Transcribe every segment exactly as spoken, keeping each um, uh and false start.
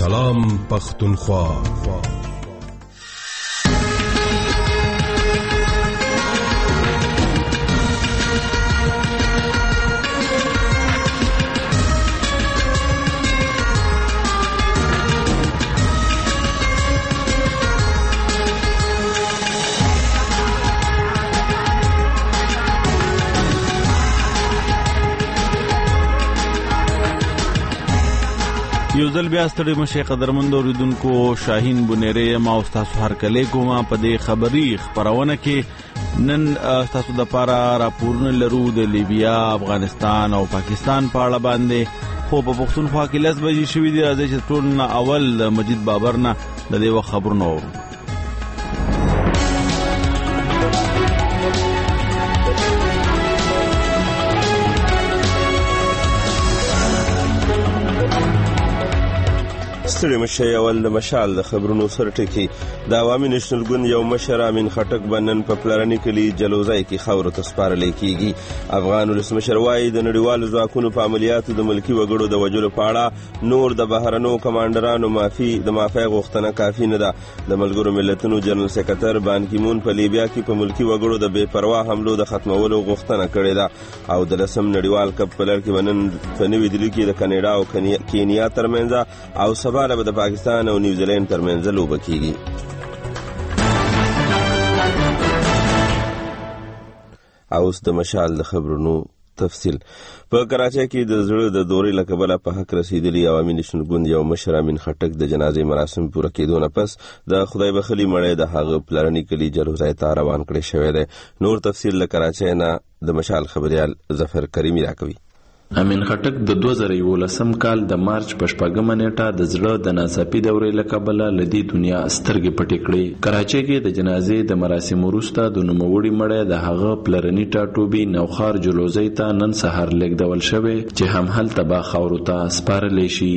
سلام پختونخوا. یو ځل بیا ستړي مشه قدرمند اوریدونکو، شاهین بنيري ما او تاسو هر کله کومه په دې خبري خبرونه کې نن تاسو د پاره راپورونه لرو د لیبیا، افغانستان او پاکستان په اړه باندې. خو په پښتونخوا کې لس بجې شوې دي، راځي چې ټول اول مجید بابر نه د دې خبرونه اورو. ستړي مشه اول د مشال د خبرونو سره ټکی. د عوامي نېشنل ګوند یو مشر امین خټک بنن په پلرني کلی جلوزای کې خاورو ته سپارل کیږي. افغان ولسمشر وايي د نړیوالو ځواکونو په عملیاتو د ملکی وګړو د وجلو په اړه نور د بهرنو کمانډرانو معافي د معافي غوښتنه کافي نه ده. د ملګرو ملتونو جنرال سکرټر بان کی مون په لیبیا کې په ملکی وګړو د بے پروا حملو د ختمولو غوښتنه کړې ده او د لسم نړیوال کپ په لړ کې بنن په نوې دلی کې د کاناډا او کینیا ترمنځ او سبا د پاکستان او نیوزیلند ترمنځ لوبه کیږي. اوس د مشال د خبرونو تفصیل. په کراچۍ کې د زړه د دورې له کبله په حق رسیدلی عوامي نېشنل ګوند یو مشر امین خټک د جنازې مراسم پوره کېدو نه پس د خدای بخلي مړی د هغه پلرني کلي جلوزای ته روان کړی شوی دی. نور تفصیل له کراچۍ نه د مشال خبريال ظفر کریمی راکوي. امین خټک د دوه زره یولسم کال د مارچ په شپږمه نیټه د زړه د ناڅاپي دورې له کبله له دې دنیا سترګې پټې کړې. کراچۍ کې د جنازې د مراسمو وروسته د نوموړي مړی د هغه پلرني ټاټوبي نوخار جلوزۍ ته نن سهار لیږدول شوی چې هم هلته به خاورو ته سپارلی شي.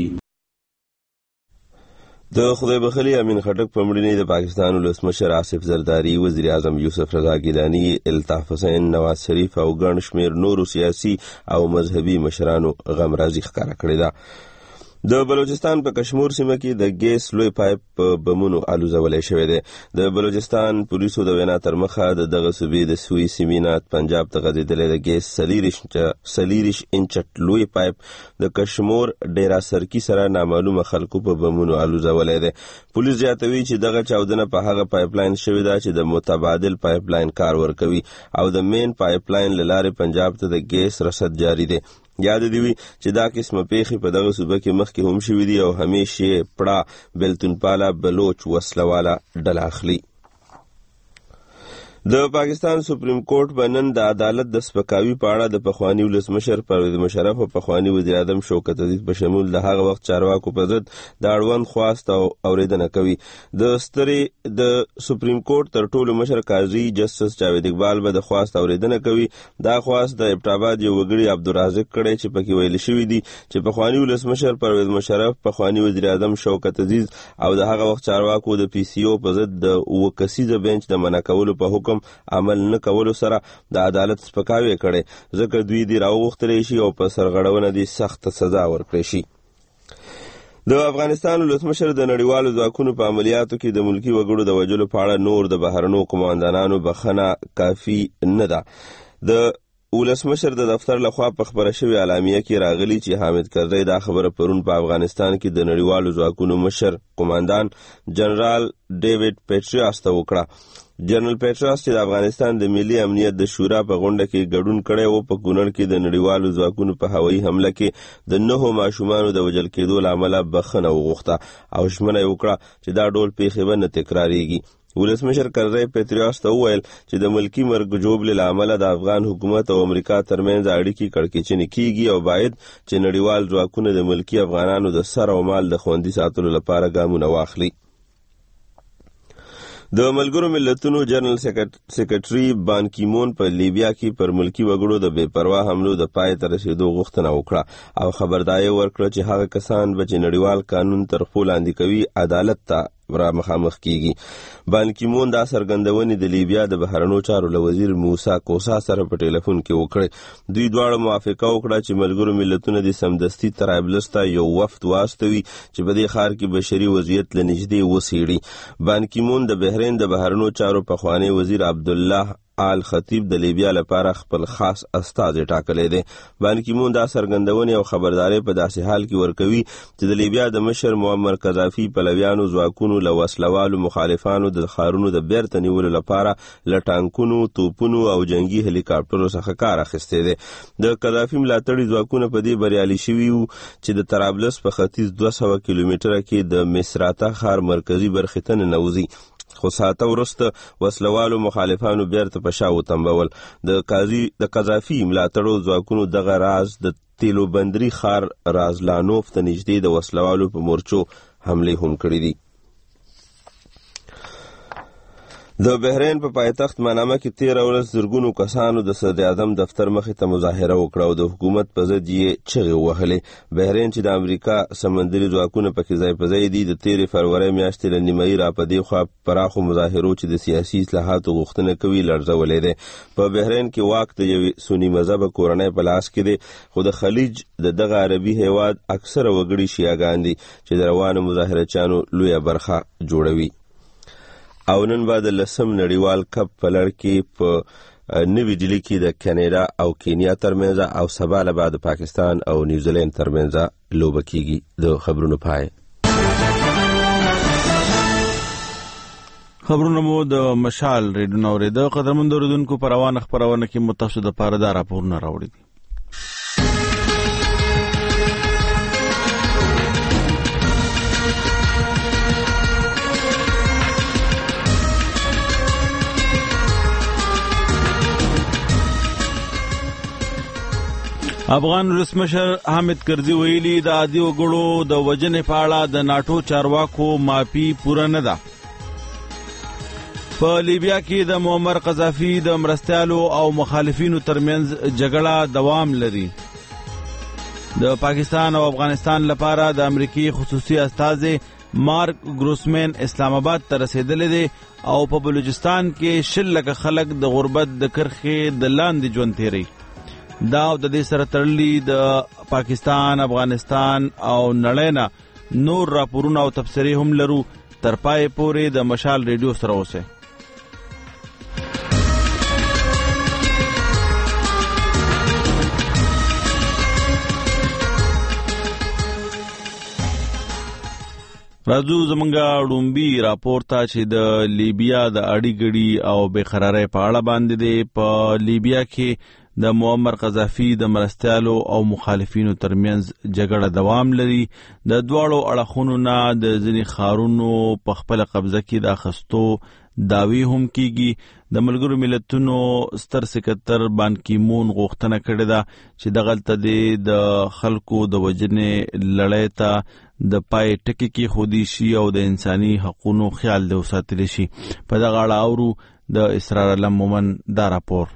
د خدای بخلي امین خټک په مړینې د پاکستان ولسمشر آصف زرداری، وزیر اعظم یوسف رضا ګیلانی، الطاف حسین، نواز شریف او ګڼ شمېر نورو سیاسي او مذهبي مشرانو غمرازي ښکاره کړې ده. د بلوچستان په کشمور سیمه کې د ګیس لوی پایپ په بمونو الوزولی شوی دی. د بلوچستان پولیسو د وینا تر مخه د دغه صوبې د سوی سیمې پنجاب ته غځېدلی د ګیس څلېرویشت انچه لوی پایپ د کشمور ډیرا سرکی سره نامعلومه خلکو په بمونو الوزولی دی. پولیس زیاتوي چې دغه چاودنه په هغه پایپ لاین شوې ده چې د متبادل پایپ لاین کار ورکوي او د مین پایپ لاین له لارې پنجاب ته د ګیس رسد جاری دی. یاد دی وی چې دا قسمه پیښې په دغه صوبه کې مخکې هم شوې دي او همیشه پړه بلتونپاله بلوچ وسلواله ډله اخلي. د پاکستان سپریم کورټ بنن د عدالت د سپکاوي په اړه د پخوانی ولسمشر پرویز مشرف او پخوانی وزیر اعظم شوکت عزیز په شمول د هغه وخت چارواکو په ضد د اړوند خواست او اوریدنه کوي. د ستري د سپریم کورټ تر ټولو مشر قاضي جسټس جاوید اقبال به د خواست اوریدنه کوي. دا خواست د ابټاباد یو وګړي عبدالرازق کړي چې پکې ویل شوی دی چې پخوانی ولسمشر پرویز مشرف، پخوانی وزیر اعظم شوکت عزیز او د هغه وخت چارواکو د پی سی او په ضد د وکسیزه بنچ د منع کولو په حکم عمل نه کولو سره د عدالت سپکاوی کړي، ځکه دوی دی راوغوښتلی شي او په سرغړونه دی سخت سزا ورکړي شي. د افغانستان ولسمشر د نړیوالو ځواکونو په عملیاتو کې د ملکی وګړو د وژلو په اړه نور د بهرنو قوماندانانو بخښنه کافي نه ده. د ولسمشر د دفتر لخوا په خبره شوې اعلامیه کې راغلی چې حامد کرزی دا خبره پرون په افغانستان کې د نړیوالو ځواکونو مشر قوماندان جنرال ډیوډ پیټریاس ته وکړه. جنرال پیټریاس چې د افغانستان د ملي امنیت د شورا په غونډه کې ګډون کړی و، په کونړ کې د نړیوالو ځواکونو په هوایي حمله کې د نهو ماشومانو د وژل کېدو له امله بخښنه وغوښته او ژمنه یې وکړه چې دا ډول پیښې به نه تکراریږي. ولسمشر کرزی پیټریاس ته وویل چې د ملکی مرګ جوړې له امله د افغان حکومت او امریکا ترمنځ اړیکې کړکېچنې کیږي او باید چې نړیوال ځواکونه د ملکی افغانانو د سر او مال د خوندي ساتلو لپاره ګامونه واخلي. د ملګرو ملتونو جنرال سکرټري بان کی مون په لیبیا کې پر ملکی وګړو د بے پروا حملو د پای ته رسیدو غوښتنه وکړه او خبرداری ورکړه چې هغه کسان به چې نړیوال قانون تر خپل لاندې کوي عدالت ته را مخامخ کیږي. بان کی مون دا څرګندونې د لیبیا د بهرنیو چارو له وزیر موسی کوسا سره په ټلیفون کې وکړې. دوی دواړه موافقه وکړه چې ملګرو ملتونو د سمدستي طرابلس ته یو وفد واستوي چې په دې ښار کې بشري وضعیت له نږدې وڅېړي. بان کی مون د بحرین د بهرنیو چارو پخوانی وزیر عبدالله آل خطیب د لیبیا لپاره خپل خاص استازی ټاکلی دی. بان کی مون دا څرګندونې او خبرداری په داسې حال کې ورکوي چې د لیبیا د مشر معمر قذافي پلویانو ځواکونو له وسلوالو مخالفانو د ښارونو د بیرته نیولو لپاره له ټانکونو، توپونو او جنگي هلیکاپټرو څخه کار اخیستی دی. د قذافي ملاتړي ځواکونه په دې بریالي شوي وو چې د طرابلس په ختیځ دوه سوه کیلومتره کې د مصراته ښار مرکزي برخې ته ننوځي. خو ساعته وروسته وسلوالو مخالفانو بیرته په شا وتمبول. د قاضي د قذافي ملاتړو ځواکونو دغه راز د تیلو بندري ښار رازلانوف ته نږدې د وسلوالو په مورچو حملې هم کړې دي. د بحرین په پایتخت منامه کې تیره ورځ زرګونو کسانو د صدر اعظم دفتر مخې ته مظاهره وکړه او د حکومت په ضد یې چغې ووهلې. بحرین چې د امریکا سمندري ځواکونه پکې ځای په ځای دي د تیرې فروری میاشتې له نیمایي را په دې خوا پراخو مظاهرو چې د سیاسي اصلاحاتو غوښتنه کوي لړزولی دی. په بحرین کې واک د یوې سني مذهبه کورنۍ په لاس کې دی، خو د خلیج د دغه عربي هیواد اکثره وګړي شیعهګان دي چې د روانو مظاهرچیانو لویه برخه جوړوي. او نن به د لسم نړیوال کپ په لړ کې په نوي ډیلي کې د کاناډا او کینیا ترمنځ او سبا له بعد پاکستان او نیوزیلند ترمنځ لوبه کیږي. د خبرونو پای خبرونه مو د مشال ریډیو اورېده. قدرمن اوریدونکو په روانه خپرونه کې متاسو د پاره دا راپورونه راوړي دي. افغان ولسمشر حامد کرزي ویلي د عادي وګړو د وژنې په اړه د ناټو چارواکو معافي پوره نه ده. په لیبیا کې د معمر قذافي د مرستیالو او مخالفینو ترمنځ جګړه دوام لري. د پاکستان او افغانستان لپاره د امریکای خصوصي استازي مارک گروسمن اسلام آباد ته رسیدلی دی او په بلوچستان کې شل لکه خلک د غربت د کرښې د لاندې ژوند تیری. دا او د دې سره تړلي د پاکستان، افغانستان او نړۍ نه نور راپورونه او تبصرې هم لرو. تر پای پورې د مشال ریډیو سره اوسئ. راځو زمونږه ډومبي راپور ته چې د لیبیا د اړی ګړی او بېقرارۍ په اړه باندې دی. په لیبیا کې د معمر قذافي د مرستیالو او مخالفینو ترمنځ جګړه دوام لري. د دواړو اړخونو نه د ځینې ښارونو په خپله قبضه کې د اخیستو دعوی هم کیږي. د ملګرو ملتونو ستر سکرتر بان کی مون غوښتنه کړې ده چې دغلته د خلکو د وژنې لړۍ ته د پای ټکی کې خودي شي او د انساني حقوقو خیال دی وساتلی شي. په دغه اړه اورو د اسرار علم مومن دا راپور.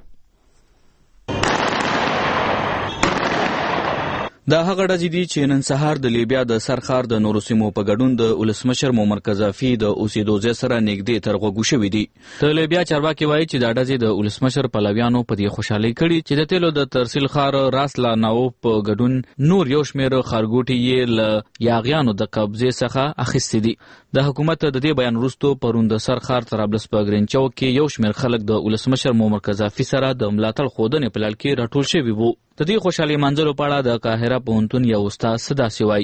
دا هغه ډزې دي چې نن سهار د لیبیا د سرخار د نورو سیمو په ګډون د ولسمشر معمر قذافي د اوسېدو ځای سره نږدې تر غوږو شوي دي. د لیبیا چارواکي وایي چې دا ډزې د ولسمشر پلویانو په دې خوشحالۍ کړي چې د تیلو د ترسیل ښار راسلانوف په ګډون نور یو شمېر ښارګوټي یې له یاغیانو د قبضې څخه اخیستي دي. د حکومت د دې بیان وروسته پرون د سرخار طرابلس په ګرینچو کې یو شمېر خلک د ولسمشر معمر قذافي سره د ملاتړ ښودنې په لړ کې راټول شوي وو. د دې خوشحالۍ منځلو په اړه د قاهره پوهنتون یو استاد څه داسې وایي.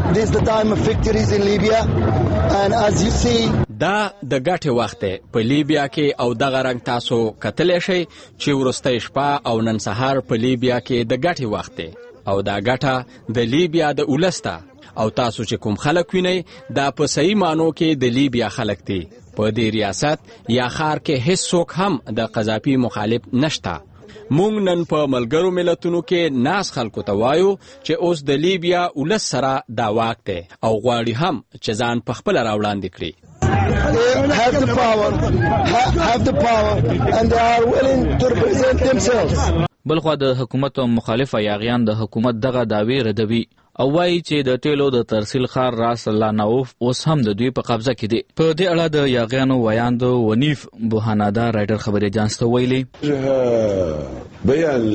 دا د ګټې وخت دی په لیبیا کې او دغه رنګ تاسو کتلی شئ چې وروستی شپه او نن سهار په لیبیا کې د ګټې وخت دی او دا ګټه د لیبیا د ولس ده او تاسو چې کوم خلک وینئ دا په صحیح معنو کې د لیبیا خلک دي. په دې ریاست یا ښار کې هیڅ څوک هم د قذافي مخالف نشته. مونږ نن په ملګرو ملتونو کې ناس خلکو ته وایو چې اوس د لیبیا ولس سره دا واک دی او غواړي هم چې ځان په خپله راوړاندې کړي. have the power, have, have the power and they are willing to represent themselves. بلخوا د حکومت او مخالف یاغیان د حکومت دغه دعوی ردوي او وایي چې د تیلو د ترسیل ښار راس لاناوف اوس هم د دوی په قبضه کې دی. په دې اړه د یاغیانو ویاند ونیف بوهانادا رایټر خبري اجانس ته ویلي بیان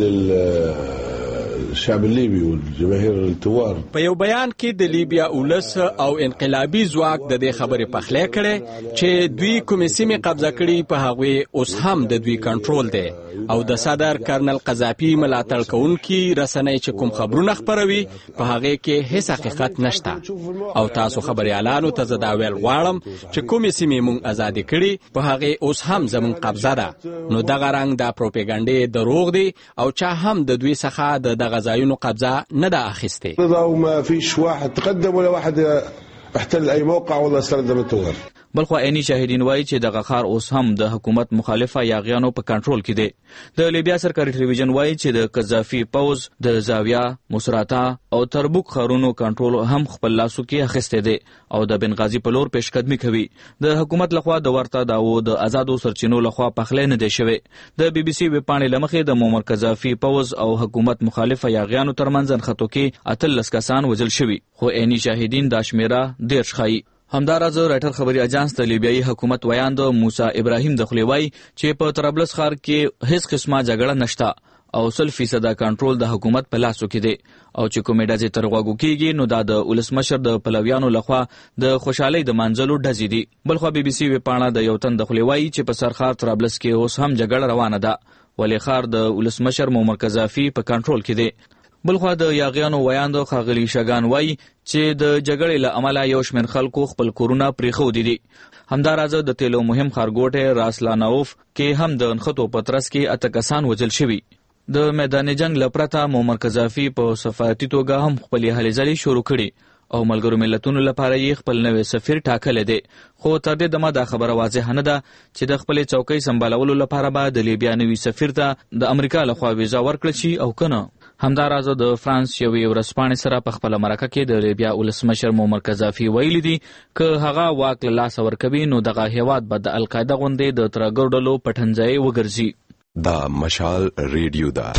الشعب الليبي والجماهير الثوار. په یو بیان کې د لیبیا اولس او انقلابي ځواک د دې خبرې پخلی کړي چې دوی کومې سیمې قبضه کړي په هغوی اوس هم د دوی کنټرول دی او د صدر کرنل قذافي ملاتړ کوونکي رسنۍ چې کوم خبرونه خپروي په هغه کې هیڅ حقیقت نشته او تاسو خبريالانو ته زه دا ویل غواړم چې کومې سیمې مونږ ازادي کړي په هغه اوس هم زموږ قبضه ده. نو دغه رنګ د پروپاګاندا دروغ دی او چا هم د دوی څخه د دغه ځایونو قبضه نه ده اخیستې. ما فيش واحد تقدم ولا واحد احتل اي موقع ولا استردم الثوار. بلخو عیني شاهدین وایي چې دغه ښار اوس هم د حکومت مخالفه یاغیانو په کنټرول کې دی. د لیبیا سرکاري ټلویزیون وایي چې د قذافي پوز د زاویه، مصراتا او تربوک ښارونو کنټرول هم خپل لاسو کې اخیستی دی او د بنغازي په لور پیشقدمي کوي. د حکومت لخوا د ورته داو د آزادو سرچینو لخوا پخلی نه دی شوی. د بي بي سي ویبپاڼې له مخې د معمر قذافي پوز او حکومت مخالفه یاغیانو ترمنځ نښتو کې اتلس کسان وژل شوي، خو عیني شاهدین دا شمیره ډېر ښایي. همداراز رایټر خبري اجانس د لیبیایي حکومت ویاند موسی ابراهیم د خولې وایي چې په طرابلس ښار کې هیڅ قسمه جګړه نشته او سل فیصده کنټرول د حکومت په لاسو کې دی او چې کومې ډزې تر غوږو کېږي نو دا د ولسمشر د پلویانو لخوا د خوشحالۍ د مانځلو ډزې دي. بلخوا بي بي سي ویبپاڼه د یو تن د خولې وایي چې په سرخار طرابلس کې اوس هم جګړه روانه ده ولې ښار د ولسمشر معمر قذافي په کنټرول کې دی. بلخوا د یاغیانو ویاندو ښاغلي شګان وایي چې د جګړې له امله یو شمېر خلکو خپل کورونه پرېښودي دي. همداراز د تیلو مهم ښارګوټی راس لاناوف کې هم د نښتو په ترڅ کې اته کسان وژل شوي. د میدان جنگ له پرته معمر قذافي په سفارتي توګه هم خپلې هلې ځلې شروع کړي او ملګرو ملتونو لپاره یې خپل نوی سفیر ټاکلی دی. خو تر دې دمه دا خبره واضحه نه ده چې د خپلې چوکۍ سمبالولو لپاره به د لیبیا نوي سفیر ته د امریکا لخوا ویزا ورکړل شي او که نه. همداراز د فرانس یوې ورځپاڼې سره په خپله مرکه کې د لیبیا ولسمشر معمر قذافي ویلي دي که هغه واک له لاسه ورکوي نو دغه هیواد به د القاعده غوندې د ترهګرو ډلو په ټنځای وګرځي. دا مشال ریډیو ده.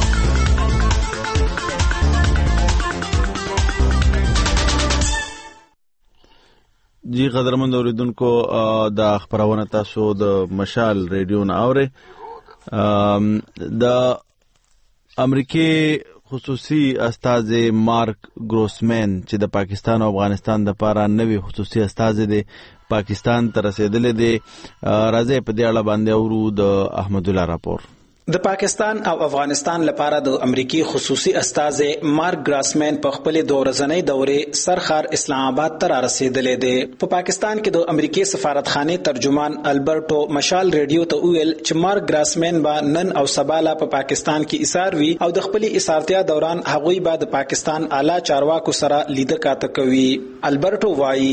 جی قدرمند اوریدونکو دا خبرونه تاسو د مشال ریډیو نه اورئ. د امریکای خصوصي استازي مارک ګروسمن چې د پاکستان او افغانستان د لپاره نوی خصوصي استازي دی پاکستان ته رسیدلی دی. راځي په دې اړه باندې اورو د احمد الله راپور. د پاکستان او افغانستان لپاره د امریکای خصوصي استازي مارک ګراسمن په خپل دوه ورځنۍ دورې سرخار اسلام آباد ته رسیدلی دی. په پاکستان کې د امریکای سفارتخانه ترجمان البرټو مشال ریډیو ته ویل چې مارک ګراسمن با نن او سباله په پاکستان کې ایثار وی او د خپل ایثارتیا دوران هغوی به د پاکستان اعلی چارواکو سره لیده کاته کوي. البرټو وایي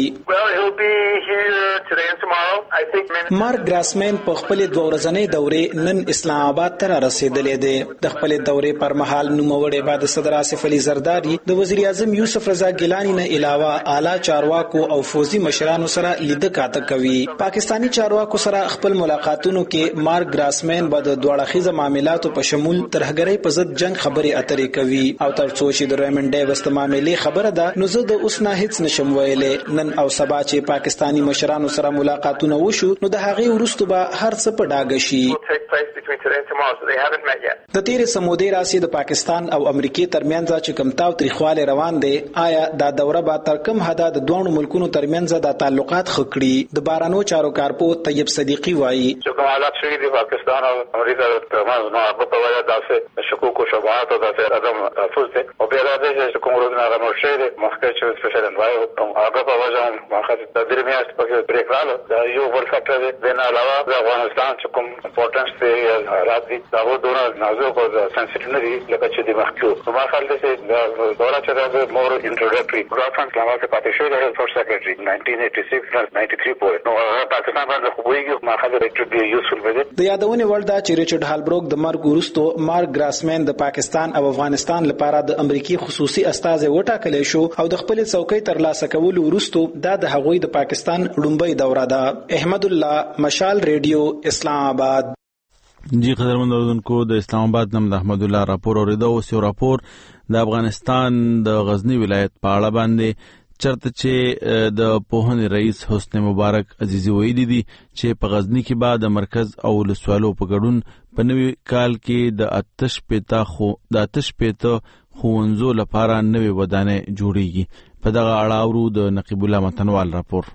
مارک ګراسمن په خپل دوه ورځنۍ دورې نن اسلام آباد ته رسیدلی دی. د خپل دورې پر مهال نوموړی به د صدر آصف علي زرداری د وزیر اعظم یوسف رضا ګیلانی نه علاوه اعلی چارواکو او فوزي مشرانو سره لیده کاته کوي. پاکستانی چارواکو سره خپل ملاقاتونو کې مارک ګراسمن به د دوه اړخیزه معاملاتو په شمول ترهګرۍ په ضد جنگ خبرې اترې کوي او تر څو چې د ریمنډ ډیوس د معاملې خبره ده نو زه د اوس نه هیڅ نشم ویلی. نن او سبا چې پاکستانی مشرانو سره ملاقاتونه وشو نو د هغې وروسته به هر څه په ډاګه شي. د تیرې سمودې راسي د پاکستان او امریکای ترمنځ چې کوم تاو تاریخواله روان دی آیا دا دوره به تر کوم حدا د دوه ملکونو ترمنځ د تعلقات خکړي. د بارانو چارو کارپو طیب صدیقی وایي چې کوم حالات شوي دي پاکستان او امریکا ترمنځ نو هغه په وجه داسې شکوک او شبهات او داسې عدم تحفظ دی او بیا راځي چې کوم ورځ نه راځي شي د مخکې چې سپیشل انوای او هغه په وجه مخکې د درې میاشتې په بریک رااله دا یو بل فاکټر دی. نه علاوه د افغانستان چې کوم امپورټنس دی حالات دي دا دونه نازک او سنسټیو نه دي لکه چې د مخکې نو ما خیال دی چې دا دوره چې دا مور انټروډکټري ګرافن کلمه کې پاتې شوی د فورس سیکریټري ناینټین ایټي سکس ناینټي تھری پوینټ نو پاکستان باندې خو ویږي ما خیال دی چې ډېر یوزفل وي. د یادونې وړ ده چې ریچارډ هالبروک د مرګ وروسته مارک ګراسمن د پاکستان او افغانستان لپاره د امریکای خصوصي استازي وټاکلی شو او د خپل څوکۍ ترلاسه کولو وروسته دا د هغوی د پاکستان لومبۍ دوره ده. احمد الله مشال ریډیو اسلام آباد. جی قدرمن اوریدونکو د اسلام آباد نم د احمد الله راپور اوریدو اوس یو راپور د افغانستان د غزنی ولایت په اړه باندې چرته چې د پوهنې رئیس حسن مبارک عزیزی ویلي دي چې په غزنی کې به د مرکز او ولسوالو په ګډون په نوي کال کې د آتش پیتا خو د آتش پیتا ښوونځو لپاره نوې ودانۍ جوړیږي. په دغه اړه اورو د نقیب الله متنوال راپور.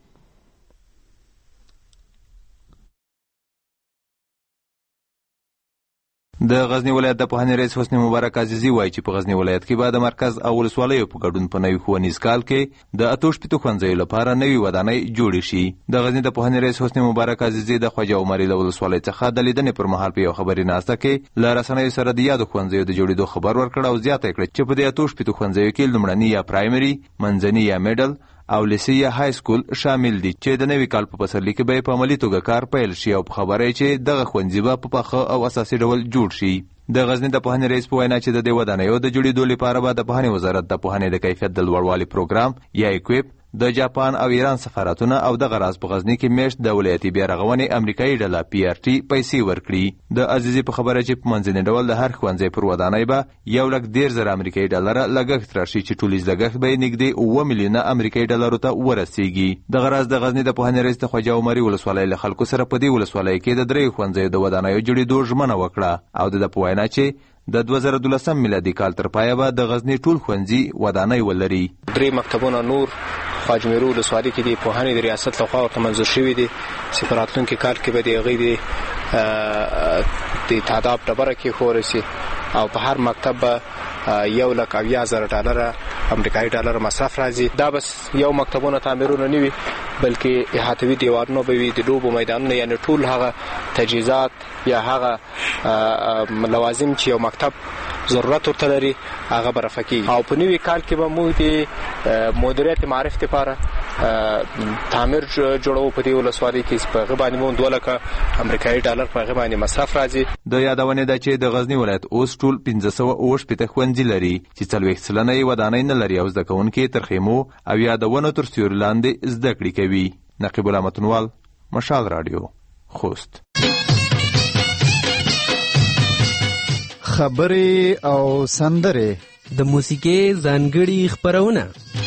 د غزنی ولایت د پوهنې رئیس حسن مبارک عزیزی وایي چې په غزنی ولایت کې به د مرکز او ولسوالیو په ګډون په نوي ښوونیز کال کې د اتو شپېتو ښوونځیو لپاره نوې ودانۍ جوړې شي. د غزنی د پوهنې رئیس حسن مبارک عزیزی د خواجه عمري له ولسوالۍ څخه د لیدنې پر مهال په یو خبري ناسته کې له رسنیو سره د یادو ښوونځیو د جوړېدو خبر ورکړ او زیاته کړه چې په دې اتو شپېتو ښوونځیو کې لومړني یا پرایمري، منځني یا میډل او لیسې یا های سکول شامل دي چې د نوي کال په پسرلي کې به په عملي توګه کار پیل شي او په خبره چې دغه ښوونځي به په پاخه او اساسي ډول جوړ شي. د غزنی د پوهنې رئیس په وینا چې د دې ودانیو د جوړېدو لپاره به د پوهنې وزارت د پوهنې د کیفیت د لوړوالي پروګرام یا اکویپ د جاپان او ایران سفارتونه او دغه راز په غزنی کې میشت د ولایتي بیارغونې امریکایي ډله پی آر ټي پیسې ورکړي. د عزیزي په خبره چې په منځني ډول د هر ښوونځي پر ودانۍ به یو لک ډېر زره امریکایي ډالره لګښت راشي چې ټولیز لګښت به یې نږدې اووه میلیونه امریکایي ډالرو ته ورسیږي. دغه راز د غزنی د پوهنې رئیس د خواجه عمري ولسوالۍ له خلکو سره په دې ولسوالۍ کې د دریو ښوونځیو د ودانیو جوړېدو ژمنه وکړه او د ده په وینا چې د دوه زره دولسم میلادي کال تر پایه به د غزنی ټول ښوونځي ودانۍ ولري. درې مکتبونه نور خواجمېرو ولسوالۍ کې د پوهنې د ریاست لخوا ورته منظور شوي دي چې په راتلونکي کال کې به د هغوی د تعداد ډبره کېښودل شي او په هر مکتب به یو لک اویا زره ډالره امریکایي ډالر مصرف راځي. دا بس یو مکتبونه تعمیرونه نه وي بلکې احاطوي دیوارونه به وي، د لوبو میدانونه، یعنی ټول هغه تجهیزات یا هغه لوازم چې یو مکتب ضرورت ورته لري هغه به رفع کېږي. او په نوي کال کې به موږ د مدیریت معارف دپاره تعمیر جوړوو په دې ولسوالۍ کې په هغه باندې مو دوه لکه امریکایي ډالر په هغه باندې مصرف راځي. د یادونې ده چې د غزنی ولایت اوس ټول پنځه سوه اووه شپېته ښوونځي لري چې څلوېښت سلنه یې ودانۍ نه لري او زده کوونکي تر خیمو او یا د ونو تر سیوري لاندې زده کړې کوي. نقیب الله متنوال، مشال راډیو، خوست. خبرې او سندرې د موسیقۍ ځانګړي خپرونه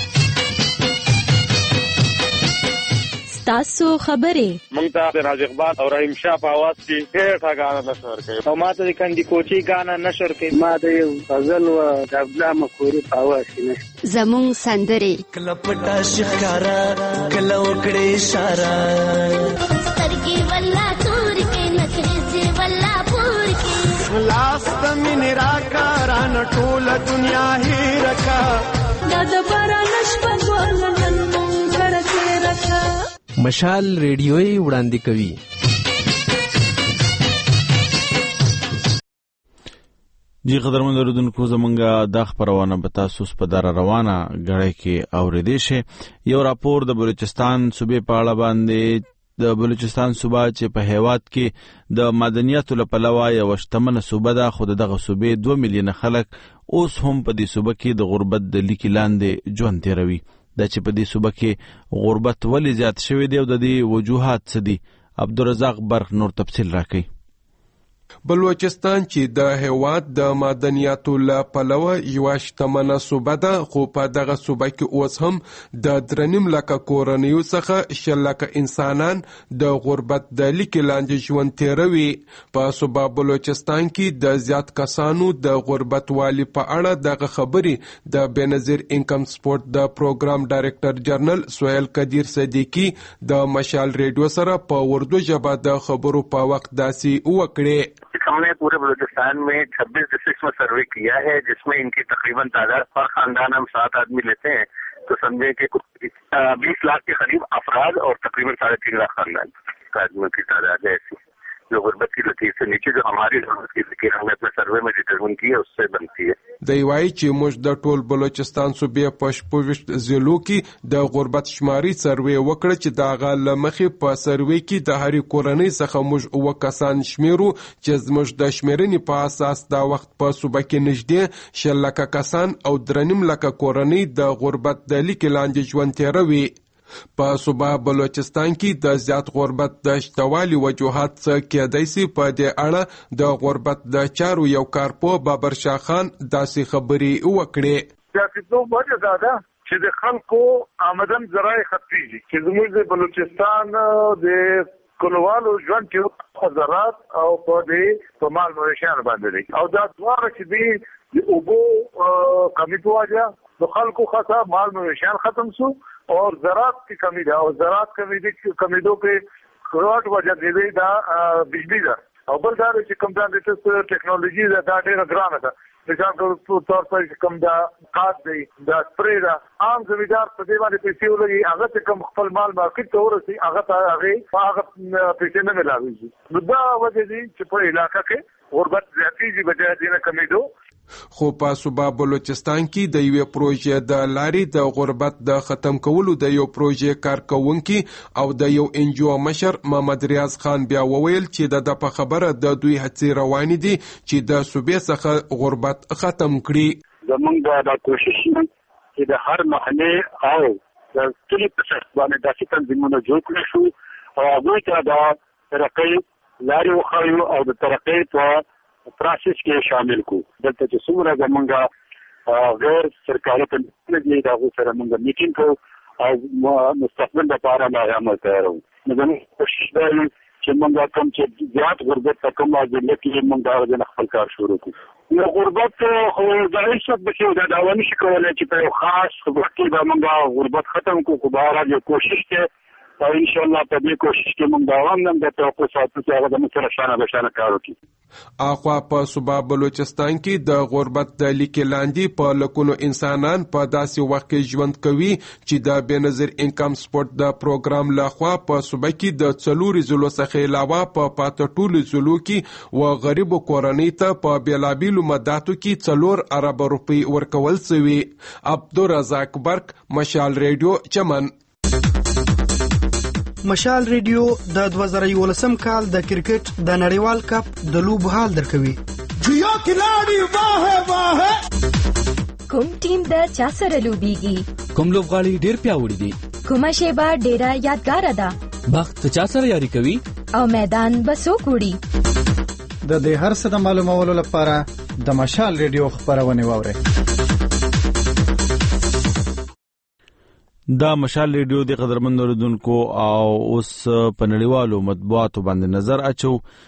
تاسو خبرې مونږ ته د راز اقبال او رحیم شاه په आवाज کې ډېر غاڼه نشر کوي او ماته د کندي کوچي غاڼه نشر کوي. ما د یو غزل او د عبدالله مخوري په आवाज کې نشر زمون سندرې کله پټا شکارا کله وکړې اشاره سترګې ولا تور کې نکرې ولا پور کې لاس د مين راکاران ټول دنیا هی رکا د بارانش په ګولن مونږ غړکه رکا. مشال ریډیوي وړاندې کوي. جی قدرمن اوریدونکو زمونږه دا خبرونه به تاسو په دره روانه غړې کې اوریدئ شئ. یو راپور د بلوچستان صوبې په اړه باندې د بلوچستان صوبه چې په هیواد کې د مدنیاتو له پلوه یوه شتمنه صوبه ده، خو دغه صوبې دوه میلیونه خلک اوس هم په دې صوبه کې د غربت د لیکې لاندې ژوند تېروي. دا چې په دې صوبه کې غربت ولې زیات شوی دی او د دې وجوهات څه دي، عبدالرزاق برق نور تفصیل راکوي. بلوچستان چې د هیواد د معدنیاتو له پلوه یوه شتمنه صوبه ده، خو په دغه صوبه کې اوس هم د درنیم لکه کورنیو څخه شل لکه انسانان د غربت د لیکې لاندې ژوند تېروي. په صوبه بلوچستان کې د زیات کسانو د غربت والي په اړه دغه خبرې د بېنظیر انکم سپورت د پروګرام ډایرکټر جنرال سهیل قدیر صدیقي د مشال ریډیو سره په اردو ژبه د خبرو په وخت داسې وکړې. हमने पूरे बलूचिस्तान में छब्बीस डिस्ट्रिक्ट में सर्वे किया है, जिसमें इनकी तकरीबन तादाद पर खानदान हम सात आदमी लेते हैं तो समझे कि कुछ बीस लाख के करीब अफराद और तकरीबन साढ़े तीन लाख खानदान आदमियों की तादाद है ऐसी जो गुर्बत की लकीर से नीचे, जो हमारी गुर्बत की लकीर हमने अपने सर्वे में डिटरमिन की है उससे बनती है. دی وایي چې موږ د ټول بلوچستان صوبې په شپږویشت ضلعو کې د غربت شماري سروې وکړه چې د هغه له مخې په سروې کې د هرې کورنۍ څخه موږ اووه کسان شمیرو چې زموږ د شمیرنې په اساس دا وخت په صوبه کې نږدې شل لکه کسان او درنیم لکه کورنۍ د غربت د لیکې لاندې ژوند تېروي. په صوبه بلوچستان کې د زیات غربت د شتوالي وجوهات څه کېدای سي. په دې اړه د غربت د چارو یو کارپوه بابر شاه خان داسې خبرې وکړې. سیاستوب وجه دا ده چې د خلکو آمدن ذرایع ختمیږي، چې زموږ د بلوچستان د کلوالو ژوند کې زراعت او په دې په مال مویشیانو باندې دي، او دا دواړه چې دي د اوبو کمی په وجه د خلکو خاصه مال مویشیان ختم شو اور زراعت کی کمی ده، اور زراعت کمی دي کمیدو په کروٹ وجه دی دا بجلی ده، او بل دا چې کوم دا د ټیکنالوژي دا ډېره ګرانه ده. مثال په تور پر کوم دا کار دی دا سپری دا عام زمیدار په دې باندې پیسې ولګي، هغه چې کوم خپل مال مارکیټ ته ورسي هغه ته هغه هغه پیسې نه ملاويږي. نو دا وجه دي چې په علاقې کې غربت زیاتېږي بجای دې نه کمیدو. خو په صوبه بلوچستان کې د یوې پروژې د لارې د غربت د ختم کولو د یو پروژې کارکونکي او د یو انجو مشر محمد ریاض خان بیا وویل چې د په خبره د دوی هڅې روانې دي چې د صوبې څخه غربت ختم کړي. زمونږ دا کوشش دی چې د هر محلې او د کلي په شخص باندې داسې تنظیمونه جوړ کړي شو او هغوی ته د ترقۍ لارې وښایو او د ترقۍ په پروسس کې شامل کو. دلته چې څومره زمونږ غیر سرکاري تنظیمونه دي د هغو سره مونږ میټینګ کوو او مستقبل لپاره لایحه تیاروو. نو زموږ کوشش دا وي چې مونږ کوم چې زیات غربت په کوم ځای کې مونږ هغه د خپل کار شروع کړو. نو غربت خو د هیڅ څه بچو دا دا ونه شي کولای چې په یو خاص وخت کې به مونږ غربت ختم کړو. خو بهر یو کوشش کې او ان شاء الله په دې کوشش کې مونږ دوام نن د توقع ساتو چې هغه د متر شانه بشانه کار وکړي. اخوا په صوبه بلوچستان کې د غربت د لیکې لاندې په لکونو انسانان په داسې وخت کې ژوند کوي چې د بېنظیر انکم سپورت د پروګرام لخوا په صوبه کې د څلورو ضلعو څخه علاوه په پاته ټولو ضلعو کې و غریبو کورنۍ ته په بېلابېلو مداتو کې څلور اربه روپۍ ورکول شوي. عبدالرزاق برق، مشال ریډیو، چمن. مشال ریډیو د دوه زره یولسم کال د کرکټ د نړیوال کپ د لوبو حال درکوي. جیا کلاړي واه واه کوم ټیم د چا سره لوبيږي، کوم لوبغاړي ډیر پیاوړي دي، کومه شیبه ډیره یادګار ده، وخت چا سره یاري کوي او میدان بسو کوړي. د دې هر څه د معلومولو لپاره د مشال ریډیو خبرونه واورئ. دا مشال ریډیو د قدرمن اوریدونکو او اوس په نړیوالو مطبوعاتو باندې نظر اچو.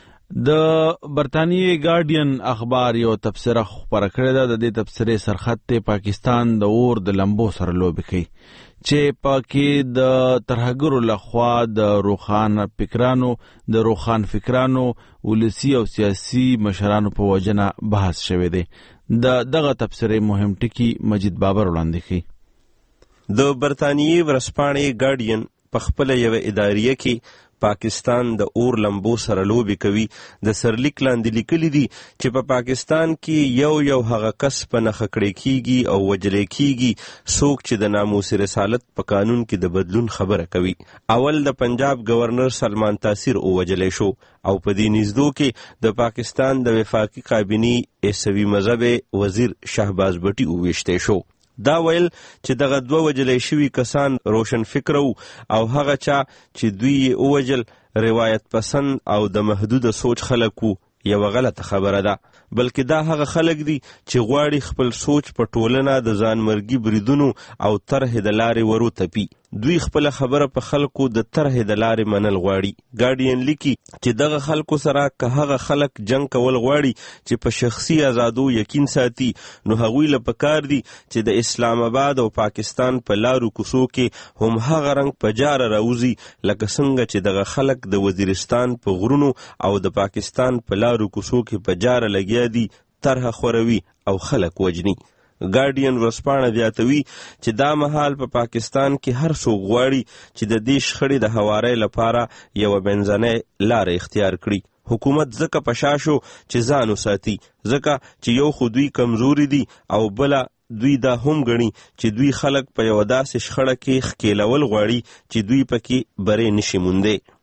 د برتانیې ګارډین اخبار یو تبصره خبره کړې ده. د دې تبصرې سرخط پاکستان د اور د لمبو سره لوبي کوي چې پاکي د ترهګرو لخوا د روخان فکرانو د روخان فکرانو ولسی او سیاسي مشرانو په وجنه بحث شوی دی. د دغه تبصرې مهم ټکی مجید بابر وړاندې کړي. د برتانیې ورځپاڼې ګارډین په خپله یوه اداریه کې پاکستان د اور لمبو سره لوبې کوي د سرلیک لاندې لیکلي دي چې په پاکستان کې یو یو هغه کس په نښه کړی کیږي او وجلی کیږي څوک چې د ناموس رسالت په قانون کې د بدلون خبره کوي. اول د پنجاب گورنر سلمان تاثیر ووجلی شو او په دې نږدو کې د پاکستان د وفاقي کابینې عیسوي مذهب وزیر شهباز بټي وویشتی شو. دا ویل چې دغه دوه وجلی شوي کسان روشن فکر او هغه چا چې دوی یې ووجل روایت پسند او د محدود سوچ خلک وو یوه غلطه خبره ده، بلکې دا هغه خلک دي چې غواړي خپل سوچ په ټولنه د ځانمرګي بریدونو او طرحې د لارې ورو تپي. دوی خپل خبره په خلکو د طرحې د لارې منل غواړي. ګارډین لیکي چې دغه خلکو سره که هغه خلک جنگ کول غواړي چې په شخصي آزادو یقین ساتي، نو هغوی له پکار دي چې د اسلام آباد او پاکستان په لارو کوڅو کې هم هغه رنګ په جاره راوځي لکه څنګه چې دغه خلک د وزیرستان په غرونو او د پاکستان په لارو کوڅو کې په جاره لګیا دي، طرحه خوروي او خلک وجني. ګارډین ورځپاڼه زیاتوي چې دا مهال په پا پاکستان کې هر څوک غواړي چې د دې شخړې د هوارۍ لپاره یوه منځنۍ لاره اختیار کړي. حکومت ځکه په شا شو چې ځان وساتي، ځکه چې یو خو دوی کمزوري دي او بله دوی دا هم ګڼي چې دوی خلک په یوه داسې شخړه کې ښکیلول غواړي چې دوی پکې بری نشي موندی.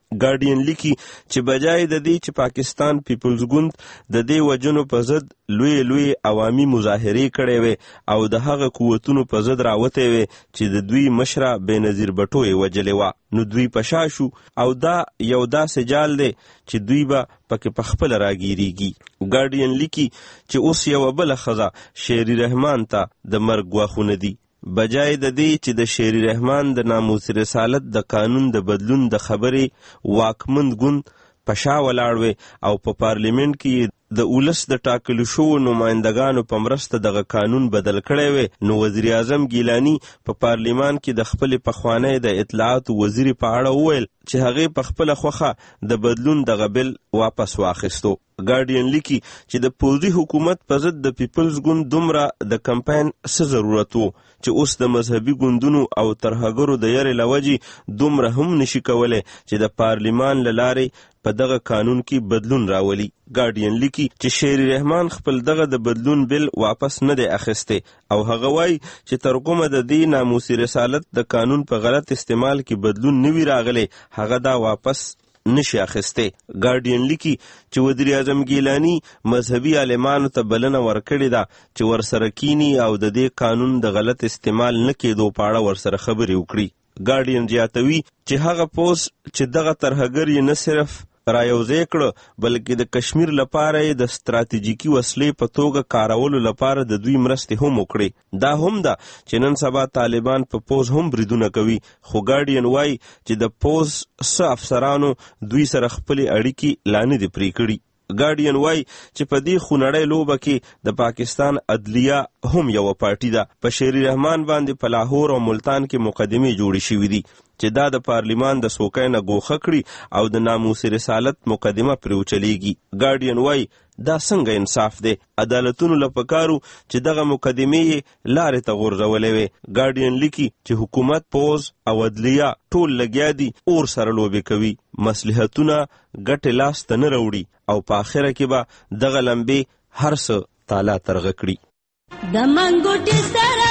ګارډین لیکي چې بجای د دې چې پاکستان پیپلز ګوند د دې وجنو په ضد لوی لوی عوامي مظاهرې کړې وې او د هغه قوتونو په ضد راوتې وې چې د دوی مشره بېنظیر بټو یې وجلې وه، نو دوی په شا شو او دا یو داسې جال دی چې دوی به پکې پخپله راګیریږي. ګارډین لیکي چې اوس یوه بله ښځه شیري رحمان ته د مرګ ګواښونه دي. بجای د دې چې د شیري رحمان د ناموس رسالت د قانون د بدلون د خبرې واکمند ګوند په شا ولاړ وې او په پارلیمنت کې د ولس د ټاکلو شوو نمایندګانو په مرسته دغه قانون بدل کړی وی. نو وزیر اعظم ګیلانی په پارلیمان کې د خپل پخوانی د اطلاعات وزیر په اړه وویل چې هغه په خپل خوخه د بدلون دغه بل واپس واخیستو. ګارډین لیکي چې د پوځي حکومت په ضد د پیپلز ګوند دومره د کمپاین څه ضرورت و چې اوس د مذهبي ګوندونو او ترهګرو د یرې له وجې دومره هم نشي کولی چې د پارلیمان له لارې په دغه قانون کې بدلون راولي. ګارډین لیکي چې شیري رحمان خپل دغه د بدلون بل واپس نه دی اخیستی او هغه وایي چې تر کومه د دې ناموسي رسالت د قانون په غلط استعمال کې بدلون نه وي راغلی هغه دا واپس نشي اخیستی. ګارډین لیکي چې وزیر اعظم ګیلانی مذهبي عالمانو ته بلنه ورکړې ده چې ورسره کینی او د دې قانون د غلط استعمال نه کېدو په اړه ورسره خبرې وکړي. ګارډین زیاتوي چې هغه پوس چې دغه ترهګر یې نه صرف رايوځای کړه بلکې د کشمیر لپاره د ستراتیژیکي وسلې په توګه کارولو لپاره د دوی مرستې هم وکړي. دا هم ده چې نن سبا طالبان په پوز هم بریدونه کوي، خو ګارډین وایي چې د پوز څه افسرانو دوی سره خپلې اړیکې لا نه دي پرې کړي. ګارډین وایي چې په دې خونړۍ لوبه کې د پاکستان عدلیه هم یوه پارټي ده. په شیري رحمان باندې په لاهور او ملتان کې مقدمې جوړې شوي دي چې دا د پارلیمان د سوکۍ نه ګوښه کړي او د ناموس رسالت مقدمه پرې وچلیږي. ګارډین وایي دا څنګه انصاف دی؟ عدالتونو له پکارو چې دغه مقدمې یې لارې ته غورځولې وې. ګارډین لیکي چې حکومت، پوز او عدلیه ټول لګیا دي اور سره لوبې کوي، مصلحتونه ګټې لاس ته نه راوړي او په آخره کې به دغه لمبې هر څه تالا ترغه کړي. د منګوټي سره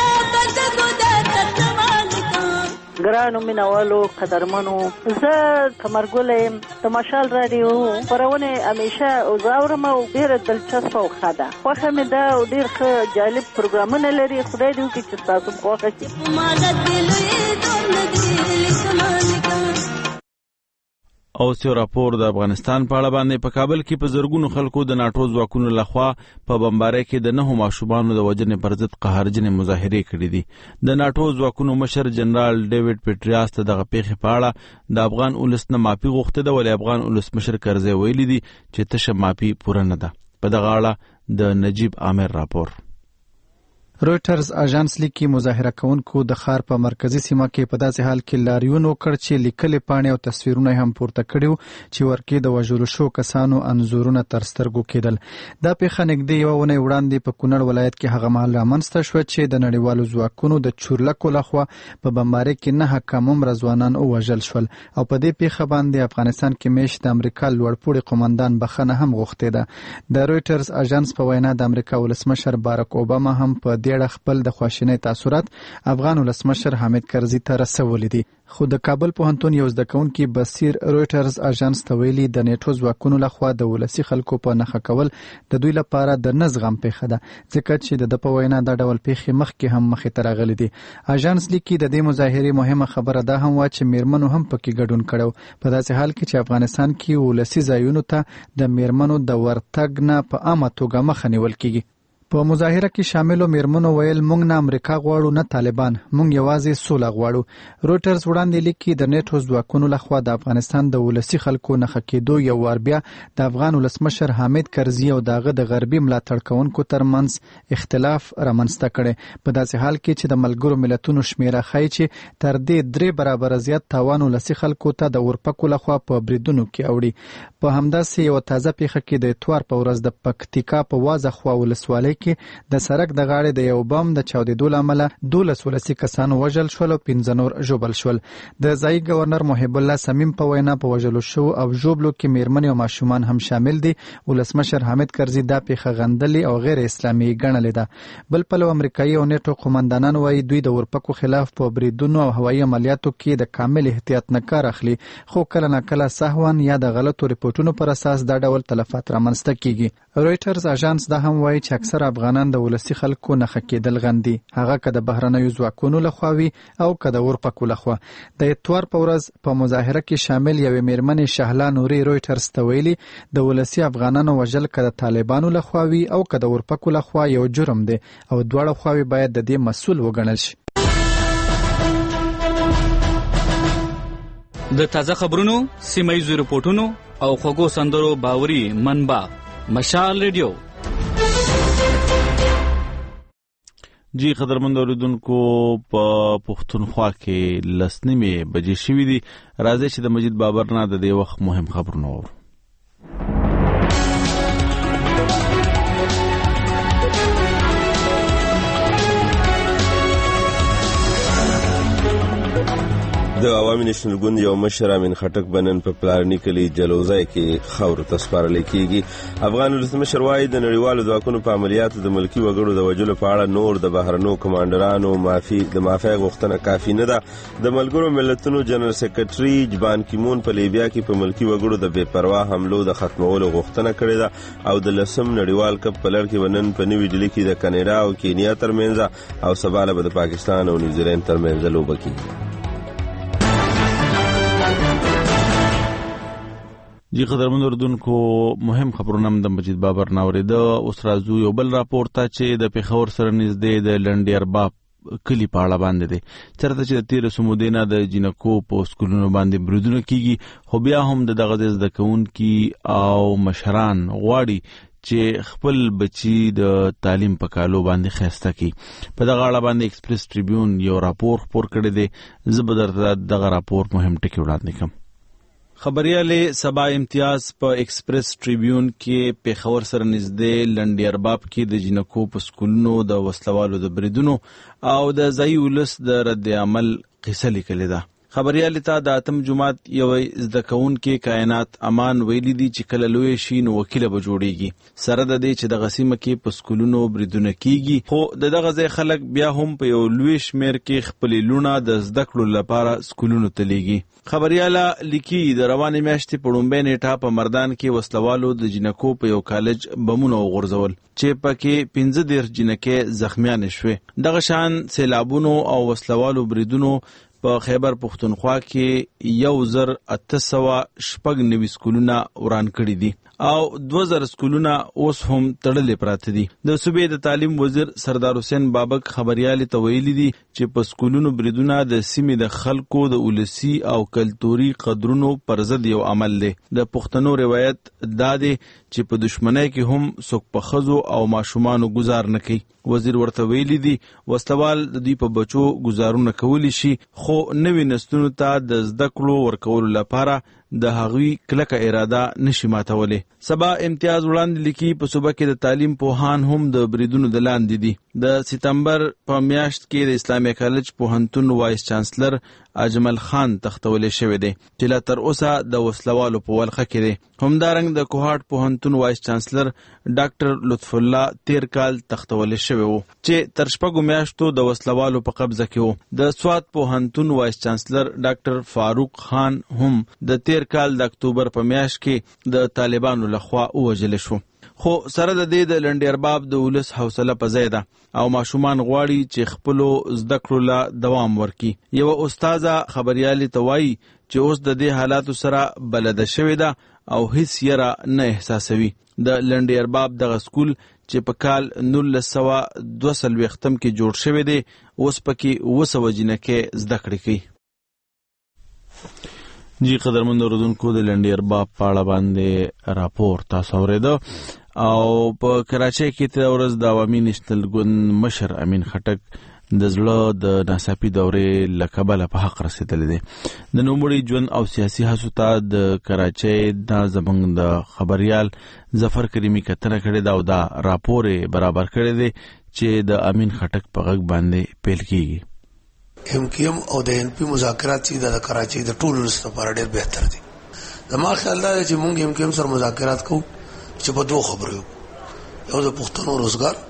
ګرانو مینوالو قدرمنو، زه قمرګل یم د مشال راډیو خپرونه همیشه زاورم او ډېره دلچسپه او ښه ده. خوښه مې ده او ډېر ښه جالب پروګرامونه لري. خدای دې وکړي چې تاسو خوښه شي. او څو راپور د افغانستان په اړه باندې په کابل کې په زرګونو خلکو د ناټو ځواکونو لخوا په بمبارۍ کې د نهو ماشومانو د وژنې پر ضد قهرجنې مظاهرې کړې دي. د ناټو ځواکونو مشر جنرال ډیوډ پیټریاس ته دغه پیښې په اړه د افغان ولس نه معافي غوښتې ده، ولې افغان ولس مشر کرزی ویلي دي چې تشه معافي پوره نه ده. په دغه اړه د نجیب عامر راپور. رویټرز اژانس لیکي مظاهره کوونکو د ښار په مرکزي سیمه کې په داسې حال کې لاریون وکړ چې لیکلې پاڼې او تصویرونه هم پورته کړي چې ورکې د وژلو شو کسانو انځورونه تر سترګو کېدل. دا پیښه نږدې یوه اونۍ وړاندې په کونړ ولایت کې هغه مهال رامنځته شوه چې د نړیوالو ځواکونو د چورلکو لخوا په بمبارۍ کې نهه کم عمره ځوانان ووژل شول او په دې پیښه باندې افغانستان کې میشت د امریکا لوړپوړي قومندان بخښنه هم غوښتې ده. د رویټرز اژانس په وینا د امریکا ولسمشر بارک اوباما هم په دې خپل د خواشینۍ تاثرات افغان ولسمشر حامد کرزي ته رسولي دي. خو د کابل پوهنتون یو زده کوونکی بصیر رویټرز اژانس ته ویلي د نیټو ځواکونو لخوا د ولسي خلکو په نښه کول د دوی لپاره د نه زغم پیښه ده، ځکه چې د ده په وینا دا ډول پیښې مخکې هم مخې ته راغلي دي. اژانس لیکي د دې مظاهرې مهمه خبره دا هم وه چې میرمنو هم پکې ګډون کړی، په داسې حال کې چې افغانستان کې ولسي ځایونو ته د میرمنو د ورتګ نه په عامه توګه مخه نیول کیږي. په مظاهره کې شاملو میرمنو ویل موږ نه امریکا غواړو نه طالبان، موږ یوازې سوله غواړو. رویټرز وړاندې لیکي د نیټو ځواکونو لخوا د افغانستان د ولسي خلکو نښه کېدو یو وار بیا د افغان ولسمشر حامد کرزي او دغه د غربي ملاتړ کوونکو ترمنځ اختلاف رامنځته کړی، په داسې حال کې چې د ملګرو ملتونو شمیره ښایي چې تر دې درې برابره زیات تاوان ولسي خلکو ته د اورپکو لخوا په بریدونو کې اوړي. په همداسې یو تازه پیښه کې د اتوار په ورځ د پکتیکا په وازه خوا ولسوالۍ کې د سړک د غاړې د یو بم د چاودېدو له امله دولس ولسي کسان وژل شول او پنځه نور ژوبل شول. د ځایي ګورنر محب الله صمیم په وینا په وژلو شوو او ژوبلو کې میرمنې او ماشومان هم شامل دي. ولسمشر حامد کرزي دا پیښه غندلې او غیر اسلامي ګڼلې ده. بل پلو امریکایي او نیټو قومندانان وایي دوی د اورپکو خلاف په بریدونو او هوایي عملیاتو کې د کامل احتیاط نه کار اخلي، خو کله نه کله سهوان یا د غلطو ریپورتونو پر اساس دا ډول تلفات رامنځته کیږي. رويټرز اژانس دا هم وایي چې اکثر افغانان د ولسي خلکو نښه کېدل غندي، هغه که د بهرنیو ځواکونو لخوا وي او که د اورپکو لخوا. د اتوار په ورځ په مظاهره کې شامل یوې میرمنې شهلا نوري رويټرز ته ویلي د ولسي افغانانو وژل که د طالبانو لخوا وي او که د اورپکو لخوا یو جرم دی او دواړه خواوې باید د دې مسؤل وګڼل شي. د تازه خبرونو، سیمایي رپورټونو او خوږو سندرو باوري منبع مشال ریډیو. جی قدرمند اوریدونکو، په پښتونخوا کې لس نیمې بجې شوي دي. راځئ چې د مجید بابر نه د دې وخت مهم خبرونه واورو. د عوامي نېشنل ګوند یو مشر امین خټک بنن په پلارني کلي جلوزای کې خاور ته سپارل کېږي. افغان ولسمشر وایي د نړیوالو ځواکونو په عملیاتو د ملکی وګړو د وژلو په اړه نور د بهرنیو کمانډرانو معافي د معافي غوښتنه کافي نه ده. د ملګرو ملتونو جنرال سیکریټري بان کیمون په لیبیا کې په ملکی وګړو د بې پروا حملو د ختمولو غوښتنه کړې ده او د لسم نړیوال کپ په لړ کې بنن په نوې ډیلي کې د کاناډا او کینیا ترمنځ او سبا له د پاکستان او نیوزیلند ترمنځ لوبه کیږي. جی قدرمند اوریدونکو، مهم خبرونه د مجید بابر ناوریده. اوس راځو یو بل راپور ته چې د پیښور سره نږدې د لنډی ارباب کلی په اړه باندې دی، چېرته چې د تېرو څو مودې نه د جینکو په سکولونو باندې بریدونه کیږي، خو بیا هم د دغه ځای زده کوونکي او مشران غواړي چې خپل بچي د تعلیم په کالو باندې ښایسته کړي. په دغه اړه باندې ایکسپریس ټریبیون یو راپور خپور کړی دی. زه به درته دغه راپور مهم ټکي وړاندې کړم. خبريالې سبا امتیاز په ایکسپریس ټریبیون کې پیښور سره نږدې لنډی ارباب کې د جنکو په سکولونو د وسلوالو د بریدونو او د ځایي ولس د رد عمل قصه لیکلې ده. خبريالې ته د اتم جمعات یو زده کوونکې کائنات امان ویلي دي چې کله لوی شي نو وکیل به جوړیږي، سره د دې چې د غسیمه کې په سکولونو بریدونه کیږي، خو د دغه ځای خلک بیا هم په یو لوی شمیر کې خپل لونه د زده کړو لپاره سکولونو ته لیږي. خبرياله لیکي د روانې میاشتې په لومبۍ نیټه په مردان کې وسلوالو د جنکو په یو کالج بمونه وغورځول چې پکې پنځه دېرش جنکې زخمیانې شوې. دغه شان سیلابونو او وسلوالو بریدونو په خیبر پښتونخوا کې یو زر اته سوه شپږ نوي سکولونه وران کړي دي او دوه زره سکولونه اوس هم تړلې پراته دي. د صوبې د تعلیم وزیر سردار حسین بابک خبريالې ته ویلي دي چې په سکولونو بریدونه د سیمې د خلکو د ولسی او کلتوري قدرونو پر ضد یو عمل دی. د پښتنو روایت دا دی چې په دشمنۍ کې هم څوک په ښځو او ماشومانو گزار نه کوي. وزیر ورته ویلي دي وسلوال د دوی په بچو گزارونه کولی شي، خو نوي نسلونو ته د زده کړو ورکولو لپاره د هغوی کلکه اراده نشي ماتولی. سبا امتیاز وړاندې لیکي په صوبه کې د تعلیم پوهان هم د بریدونو د لاندې دي. د سپتمبر په میاشت کې د اسلامي کالج پوهنتون وایس چانسلر اجمل خان تختولې شوی دی چې لا تر اوسه د وسلوالو په ولخه کې دی. همدارنګه د کوهاټ پوهنتون وایس چانسلر ډاکټر لطف الله تیر کال تختولې شوی وو چې تر شپږو میاشتو د وسلوالو په قبضه کې وو. د سوات پوهنتون وایس چانسلر ډاکټر فاروق خان هم د تیر کال د اکتوبر په میاشت کې د طالبانو لخوا ووژل شو. خو سره د دې د لنډی ارباب د ولس حوصله په ځای ده او ماشومان غواړي چې خپلو زده کړو له دوام ورکړي. یوه استاذه خبريالې ته وایي چې اوس د دې حالاتو سره بلده شوې ده او هیڅ یره نه احساسوي. د لنډی ارباب دغه سکول چې په کال نولس سوه دوه څلوېښتم کې جوړ شوی دی اوس پکې اوه سوه جینکې زده کړې کوي. جی قدرمند اوریدونکو، د لنډی ارباب په اړه باندې راپور تاسو اورېده او په کراچۍ کې تېره ورځ د عوامي نېشنل ګوند مشر امین خټک د زړه د ناڅاپي دورې له کبله په حق رسېدلی دی. د نوموړي ژوند او سیاسي هڅو ته د کراچۍ دا زموږ د خبریال ظفر کریمي کتنه کړې ده او دا راپور یې برابر کړی دی چې د امین خټک په غږ باندې پیل کیږي. ایم کیو ایم او د ان پی مذاکرات چې د کراچۍ د ټولو ولس لپاره ډېر بهتر دي. زما خیال دا چې موږ ایم کیو ایم سره مذاکرات کوو چې په دوه خبرو یو د پښتنو روزګار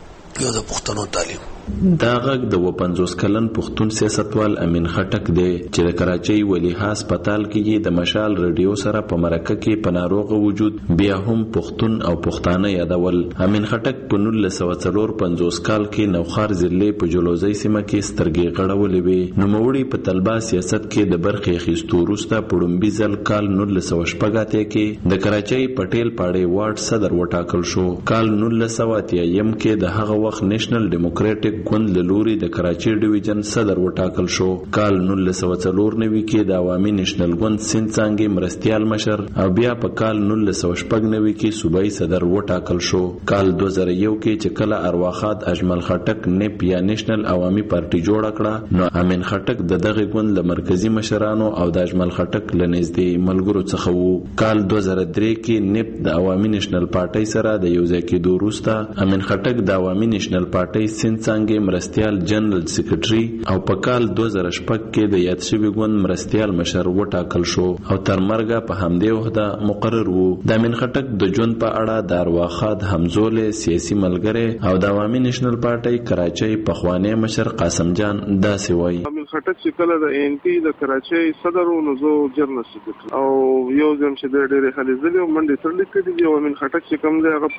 یو د پښتنو تعلیم. دا غږ د پنځوس کلن پښتون سیاستوال امین خټک دی چې د کراچۍ ولیها هسپتال کې د مشال ریډیو سره په مرکه کې په ناروغ وجود بیا هم پښتون او پښتانه یادول. امین خټک په نولس سوه څلور پنځوس کال کې نوخار ضلع په جلوزۍ سیمه کې سترګې غړولې وې. نوموړي په طلبه سیاست کې د برخې اخیستو وروسته په لومړي ځل کال نولس سوه شپږ اتیا کې د کراچۍ پټیل پاړې وارډ صدر وټاکل شو. کال نولس سوه اتیایم کې د هغه وخت نیشنل ډیموکراټک ګوند له لوري د کراچۍ ډیویژن صدر وټاکل شو. کال نولس سوه څلور نوي کې د عوامي نیشنل ګوند سیند څانګې مرستیال مشر او بیا په کال نولس سوه شپږ نوي کې صوبایي صدر وټاکل شو. کال دوه زره یو کې چې کله ارواښاد اجمل خټک نیپ یا نیشنل عوامي پارټي جوړه کړه نو امین خټک د دغه ګوند له مرکزي مشرانو او د اجمل خټک له نږدې ملګرو څخه وو. کال دوه زره درې کې نیپ د عوامي نیشنل پارټي سره د یوځای کېدو وروسته امین خټک د عوامي نیشنل پارټي سیند څانګې مرستیال جنرال سیکریټري او په کال دوه زره شپږ کې د یاد شوي ګوند مرستیال مشر وټاکل شو او تر مرګه په همدې عهده مقرر وو. د امین خټک د ژوند په اړه د ارواښاد همزولی سیاسي ملګری او د عوامي نیشنل پارټي کراچۍ پخوانی مشر قاسم جان داسې وایي. امین خټک چې کله د ان پی د کراچۍ صدر و نو زه جنرال سیکریټري او یو ځم چې د ډېرې هلې ځلې او منډې تړلې کړي دي او امین خټک چې کوم دی هغه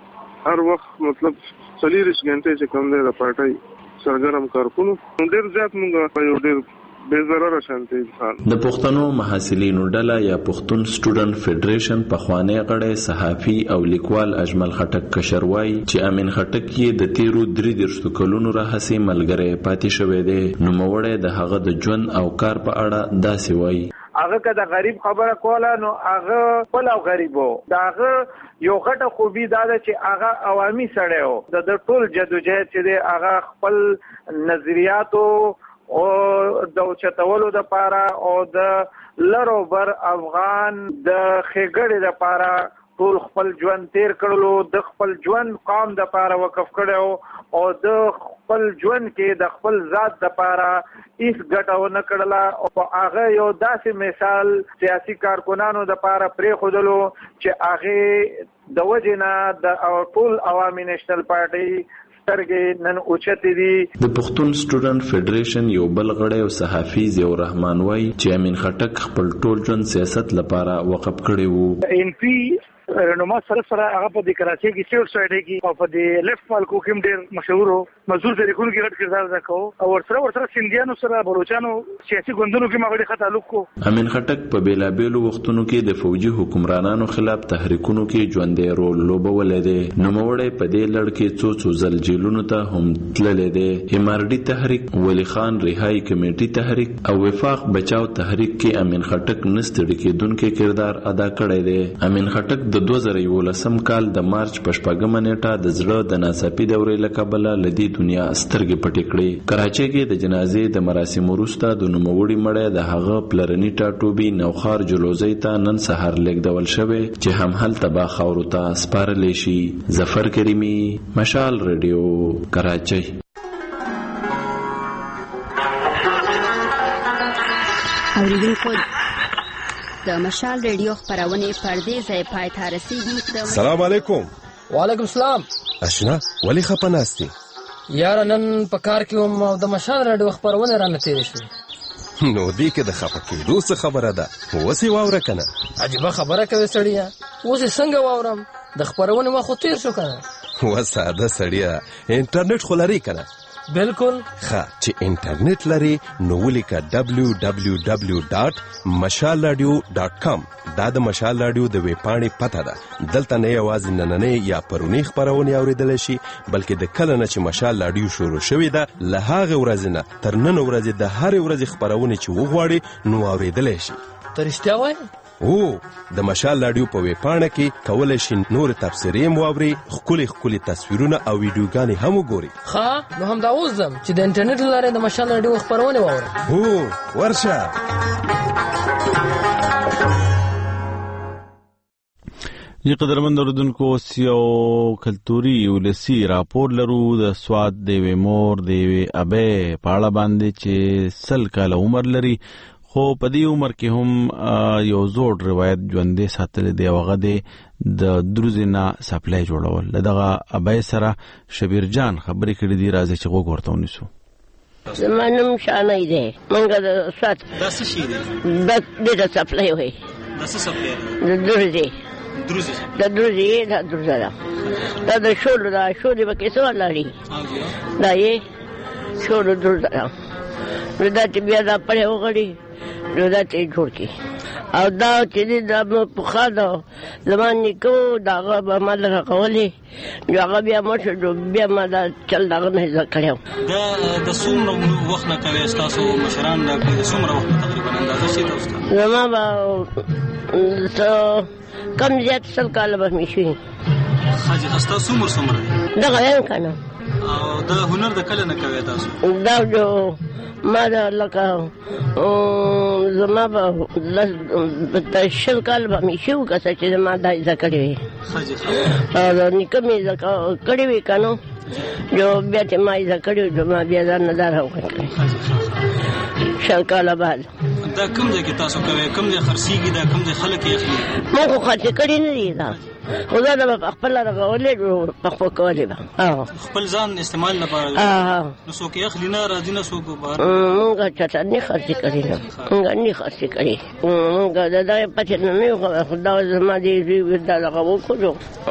په هر وخت مطلب څلېرویشت غنټې چې کوم دی د پارټۍ سرګرم کارکونو ډېر زیات موږ په یو ډېر بې ضرره شانتي انسان. د پښتنو محصلینو ډله یا پښتون سټوډنټ فیډریشن پخوانی غړی صحافي او لیکوال اجمل خټک کشر وایي چې امین خټک یې د تیرو درې دېرشو کلونو راهیسې ملګری پاتې شوی دی. نوموړی د هغه د ژوند او کار په اړه داسې وایي. هغه که د غریب خبره کوله نو هغه خپل او غریب و. د هغه یو غټه خوبي دا ده چې هغه عوامي سړی و. د ټول جدوجهد چې دی هغه خپل نظریاتو او د اوچتولو دپاره او د لر او بر افغان د ښېګړې دپاره ټول خپل ژوند تیر کړلو. د خپل ژوند قام دپاره وقف کړی او د خپل ژوند کې د خپل ذات دپاره هیڅ ګټه ونه کړله او هغه یو داسې مثال سیاسي کارکنانو دپاره پرېښودلو چې هغې د وجې نه د ټول عوامي نیشنل پارټۍ سترګې نن اوچتې دي. د پښتون سټوډنټ فیډریشن یو بل غړی او صحافي ضیاء الرحمن وایي چې امین خټک خپل ټول ژوند سیاست لپاره وقف کړی وو. ان پی رهنما سره سره هغه په د کراچۍ کې سیټ سایډ کې او په د لیفت مالکو کې ډېر مشهور وو. مزدور طریقونو کې غټ کردار ادا کوو او ورسره ورسره سندیانو سره بلوچانو سیاسي ګوندونو کې مغړي خط تعلق کو. امین خټک په بیلابیلو وختونو کې د فوجي حکمرانانو خلاف تحریکونو کې ژوندی رول لوبولی دی. نوموړی په دې لړ کې څو څو ځل جیلونو ته هم تللی دی. امارډي تحریک، ولی خان رهایی کمیټي تحریک او وفاق بچاو تحریک کې امین خټک نه ستړي کېدونکی کردار ادا کړی دی. امین خټک د دوه زره یولسم کال د مارچ په شپږمه نیټه د زړه د ناڅاپي دورې له کبله له دې دنیا سترګې پټې کړې. کراچۍ کې د جنازې د مراسمو وروسته د نوموړي مړی د هغه پلرني ټاټوبي نوخار جلوزۍ ته نن سهار لیږدول شوی چې هم هلته به خاورو ته سپارلی شي. ظفر کریمي، مشال ریډیو، کراچۍ. اوریدونکو د مشال ریډیو خپرونې پر دې ځای پای ته رسېږي. سلام علیکم. وعلیکم السلام. اشنا ولې خپه ناستې؟ یاره نن په کار کې وم او د مشال ریډیو خپرونې رانه تېرې شوې. نو دې کې د خپه کېدو څه خبره ده؟ اوس یې واوره که نه؟ عجیبه خبره کوې سړیه. اوس یې څنګه واورم؟ د خپرونې وخت خو تېر شو که نه. و ساده سړیه، انټرنیټ خو لرې که نه؟ بالکل. ښه چې انټرنیټ لري نو ولیکه ډبلیو ډبلیو ډبلیو ډاټ مشال راډیو ډاټ کام. دا د مشال راډیو د ویب پاڼې پته ده. دلته نه یوازې نننۍ یا پرونی خپرونې اورېدلی شي بلکې د کله نه چې مشال راډیو شروع شوې ده له هغې ورځې نه تر نن ورځې د هرې ورځې خپرونې چې وغواړي نو اورېدلی شي. ته رښتیا وایې؟ او د مشال رادیو په ویب پاڼه کې کولای شئ نور تفسیرې مواوري خولي خولي تصویرونه او ویډیوګانې هم وګورئ. ښه نو هم دا اوس ځم چې د انټرنیټ له لارې د مشال رادیو خپرونه واورم. هو ورشه. یی قدرمن اوردونکو سیو کلتوري ولسی راپور لرو د سواد دی مور دی ابه پاړه باندې چې سل کال عمر لري خو په دې عمر کې هم یو زوړ روایت ژوندې ساتل دی هغه د دروزینا سپلای جوړول. دغه ابه سره شبیر جان خبرې کړې دي راځي چې وګورته ونیسو. زمانم شانه دی مونږ د سات د څه شي دی د د سپلای وي د څه سپلای د دروزي دروزي د دروزي د دروزه دا د شولو دا شولې به کې څه لري دا یې شولو دروزه نو دا چې بیا دا پړې وغړي نو دا ته جوړ کی او دا چې دا په خاله زمان نکو دا غو ما له قولې یو هغه بیا مشه بیا ما دا چل دا نه ځکړو دا د څومره وخت نه کوي تاسو مشران دا د څومره وخت تقریبا اندازه شي تاسو نو ما با کم زیات سل کال به مشي حاجی تاسو څومره څومره دا غواړم کنه او دا هنر د کله نه کوي تاسو دا جو ما دا لکه زما به شل کال به مې شو که څه چې ما دا زده کړې وي او نیکه مې زده کړې وي که نو جو بیا چې ما زده کړې وي ما بیا ځان نه دا راوکړې شل کاله بعد دا کوم ځای کې تاسو کوئ کوم ځای خرڅېږي دا کوم ځای خلک یې اخلي موږ خو خرڅې کړي نه دي دا خو دا به په خپله رغولې په خپل کولې به خپل ځان استعمال لپاره نو څوک یې اخلي نه راځي نه څوک بهر موږ چاته نه خرڅې کړي نه موږ نه خرڅې کړي موږ د دغې پچې نه نه یو خو دا زما دې دا دغه وکړو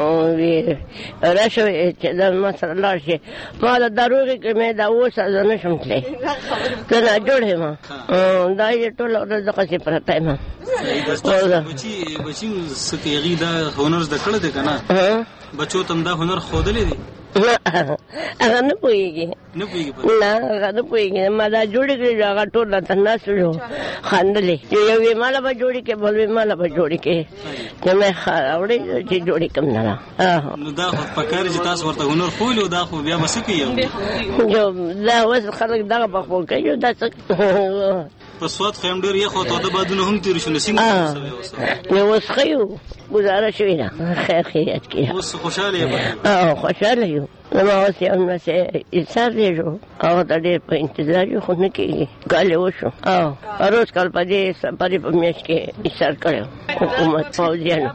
راشه چې دا ما سره لاړ شي ما د داروغې کې مې دا اوس زه نه شم تللی زه ناجوړ یم دا یې ټوله ورځ دغسې پرته یم بچي بچي څه کوي دا هنر زده کړی دی که نه بچو ته هم دا هنر ښودلی دی هغه نه پوهېږي نه پوهېږي نه هغه نه پوهېږي ما دا جوړې کړې هغه ټول راته ناست وو خندلې چې یو یې ماله به جوړې کړې بل یې ماله به جوړې کړې نو مې راوړې چې جوړې کړم نه نو دا خو پکار چې تاسو ورته هنر ښولي او دا خو بیا به څه کوي دا اوس خلک دغه په خپل کوي دا څه په سواد خو هم ډېر یخ او تاوده بادونه هم تېر شو نو څنګه نو اوس ښه یو ګزاره شوې ده خیر خیریت کې اوس خوشحاله یې او خوشحاله یو زما اوس یو نسې ایسار لېږو هغه ته ډېر په انتظار یو خو نه کېږي کال یې وشو او روز کال په دې سفرې په میاشت کې ایسار کړی حکومت پوځیانو.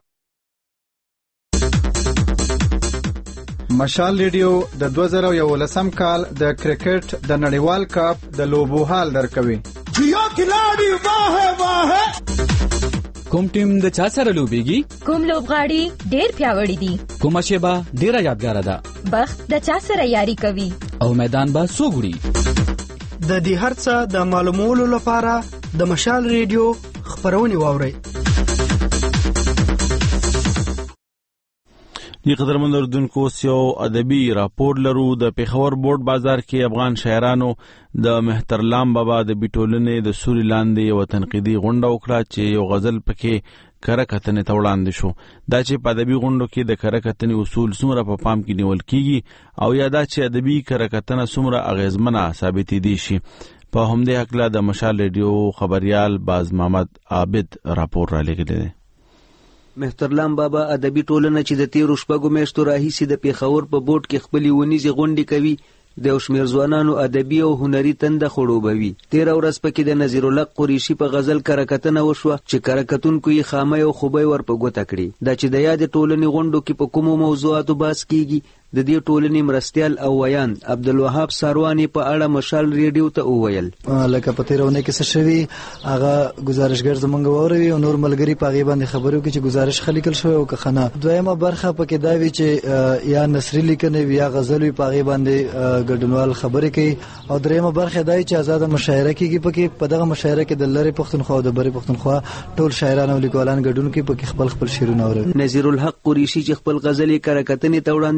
مشال ریډیو د دوه زره یولسم کال د کرکټ د نړیوال کپ د لوبو حال درکوي. جیو کلاڑی واہ واہ کوم ټیم د چا سره لوبيږي کوم لوبغاړي ډېر پیاوړي دي کومه شیبه ډېره یادګار ده بخت د چا سره یاري کوي او میدان به سوګړي د دې هرڅه د معلومولو لپاره د مشال ریډیو خبرونه واوري. دی قدرمن اردوونکو سیو ادبي راپور لرو د پیښور بورډ بازار کې افغان شاعرانو د مهترلام بابا د بیټولنې د سوري لاندې یو تنقیدي غونډه وکړه چې یو غزل پکې کره کتنې ته وړاندې شو. دا چې په ادبي غونډو کې د کره کتنې اصول څومره په پام کې نیول کیږي او یا دا چې ادبي کره کتنه څومره اغیزمنه ثابتې دي شي. په همدې حقله د مشال ریډیو خبريال باز محمد عابد راپور را لګیلی دی. مهترلام بابا ادبي ټولنه چې د تیرو شپږو میاشتو راهیسې د پیښور په بورډ کې خپلې ونیزې غونډې کوي د یو شمېر ځوانانو ادبي او هنري تنده خړوبوي. تېره ورځ پکې د نظیرالحق قریشي په غزل کره کتنه وشوه چې کره کتونکو یې خامۍ او خوبۍ ور په ګوته کړي. دا چې د یادې ټولنې غونډو کې په کومو موضوعاتو بحث کیږي د دې ټولنې مرستیال او ویان عبدالوهاب ساروانی په اړه مشال ریډیو ته وویل. لکه په تیرونه کې څه شوي هغه گزارشګر زمونږ واوروي او نور ملګري په هغې باندې خبرې وکړي چې گزارش ښه لیکل شوی او که ښه نه. دویمه برخه پکې دا وي چې یا نثري لیکنې وي یا غزل وي په هغې باندې ګډونوال خبرې کوي او دریمه برخه دا وي چې ازاده مشاعره کېږي. پکې په دغه مشاعره کې د لرې پښتونخوا او د برې پښتونخوا ټول شاعران او لیکوالان ګډون کوي پکې خپل خپل شعرونه واوروي. نظیرالحق قریشي چې خپل غزل یې کره کتنې ته وړاندې کړی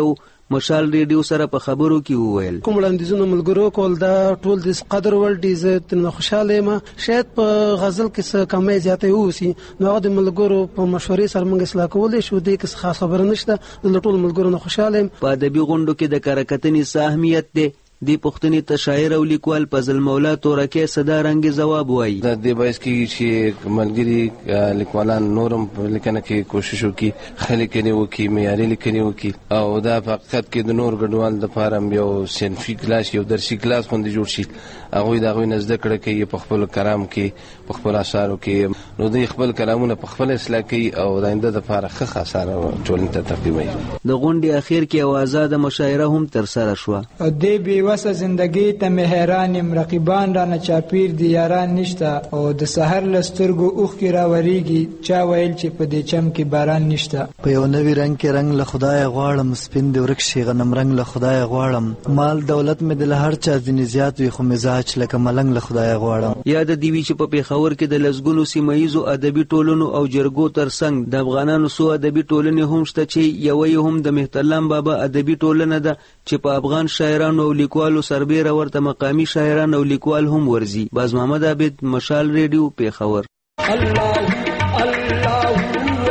مشال ریډیو سره په خبرو کې وویل کوم وړاندیزونه ملګرو کول دا ټول د قدر ول دي زه تنه خوشاله یم شاید په غزل کې څه کمې زیاتې وسی نو د ملګرو په مشورې سره موږ اصلاح کولای شو د کس خاص خبر نشته د ټول ملګرو نه خوشاله یم په ادبي غونډو کې د کارکتنې ساهمیت دی دی پښتني ته شاعر او لیکوال فضل مولا تورکه صدا رنگ جواب وایي د دې بایس کې چې ملګری لیکوالان نورم لیکنه کې کوشش وکي خلک نه وکي معیاري لیکنه وکي او دا په حقیقت کې د نور ګډوال د فارم یو صنفي کلاس یو درسي کلاس باندې جوړ شي هغه دا غوي نزد کړه کې په خپل کلام کې په خپل اشعارو کې نو د خپل کلامونه په خپل اصلاح کوي او د آینده د فارغ خاصه ټولنې ته تقدیموي د غونډې اخیر کې اوازه مشاعره هم تر سره شو د بي وسه زندگی ته مهران رقیبان را نه چاپیر دی یاران نشته او د سحر لسترګو اوخ کې راوریږي چا ویل چې په دې چم کې باران نشته په یو نوی رنگ کې رنگ له خدای غواړم سپین دی ورک شي غنم رنگ له خدای غواړم مال دولت مې د هر چا ځینې زیات وي خو مزاج لکه ملنګ له خدای غواړم یاد دی وی چې په پیښور کې د لزګلو سیمایزو ادبي ټولنو او جرګو ترڅنګ د افغانانو سو ادبي ټولنې هم شته چې یو هم د مهترلام بابا ادبي ټولنه ده چې په افغان شاعرانو او لیکوالو سربېره ورته مقامی شاعران او لیکوال هم ورزي باز محمد عابد مشال ریډیو پیښور الله الله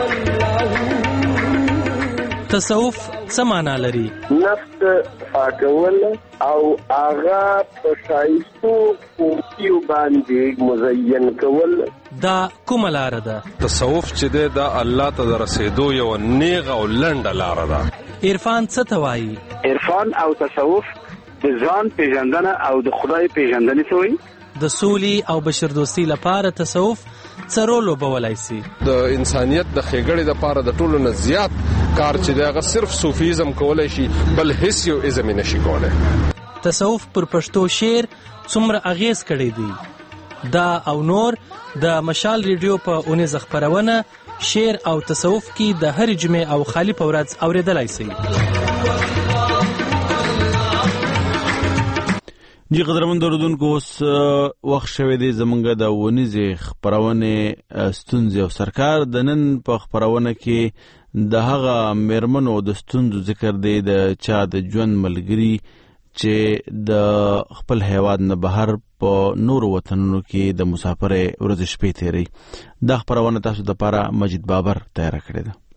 تصوف څه معنا لري نفس پاکول او آغا په شایستو کوټیو باندې مزین کول دا کومه لار ده تصوف چې دا الله ته رسیدو یو نیغ او لنډه لار ده عرفان څه ته وایي عرفان او تصوف د ځان پیژندنه او د خدای پیژندنه ته وایي د سولي او بشردوستی لپاره تصوف څه رول لوبولای شي د انسانيت د خېګړې لپاره د ټولو نه زیات کار چې دا صرف صوفیزم کولای شي بل هیڅ یو ازم نشي کولای تصوف پر پښتو شعر څومره اغیز کړی دی دا او نور د مشال ریډیو په اونیز خبرونه شعر او تصوف کې د هر جمعې او خالی په ورځ اوریدلای شي جی قدرمن اوریدونکو اوس وخت شوی دی زمونږ د ونیزې خپرونې ستونزې او سرکار د نن په خپرونه کې د هغه میرمنو د ستونزو ذکر دی د چا د ژوند ملګري چې د خپل هیواد نه بهر په نورو وطنونو کې د مسافرۍ ورځې شپې تیروي دا خپرونه تاسو دپاره مجید بابر تیاره کړې ده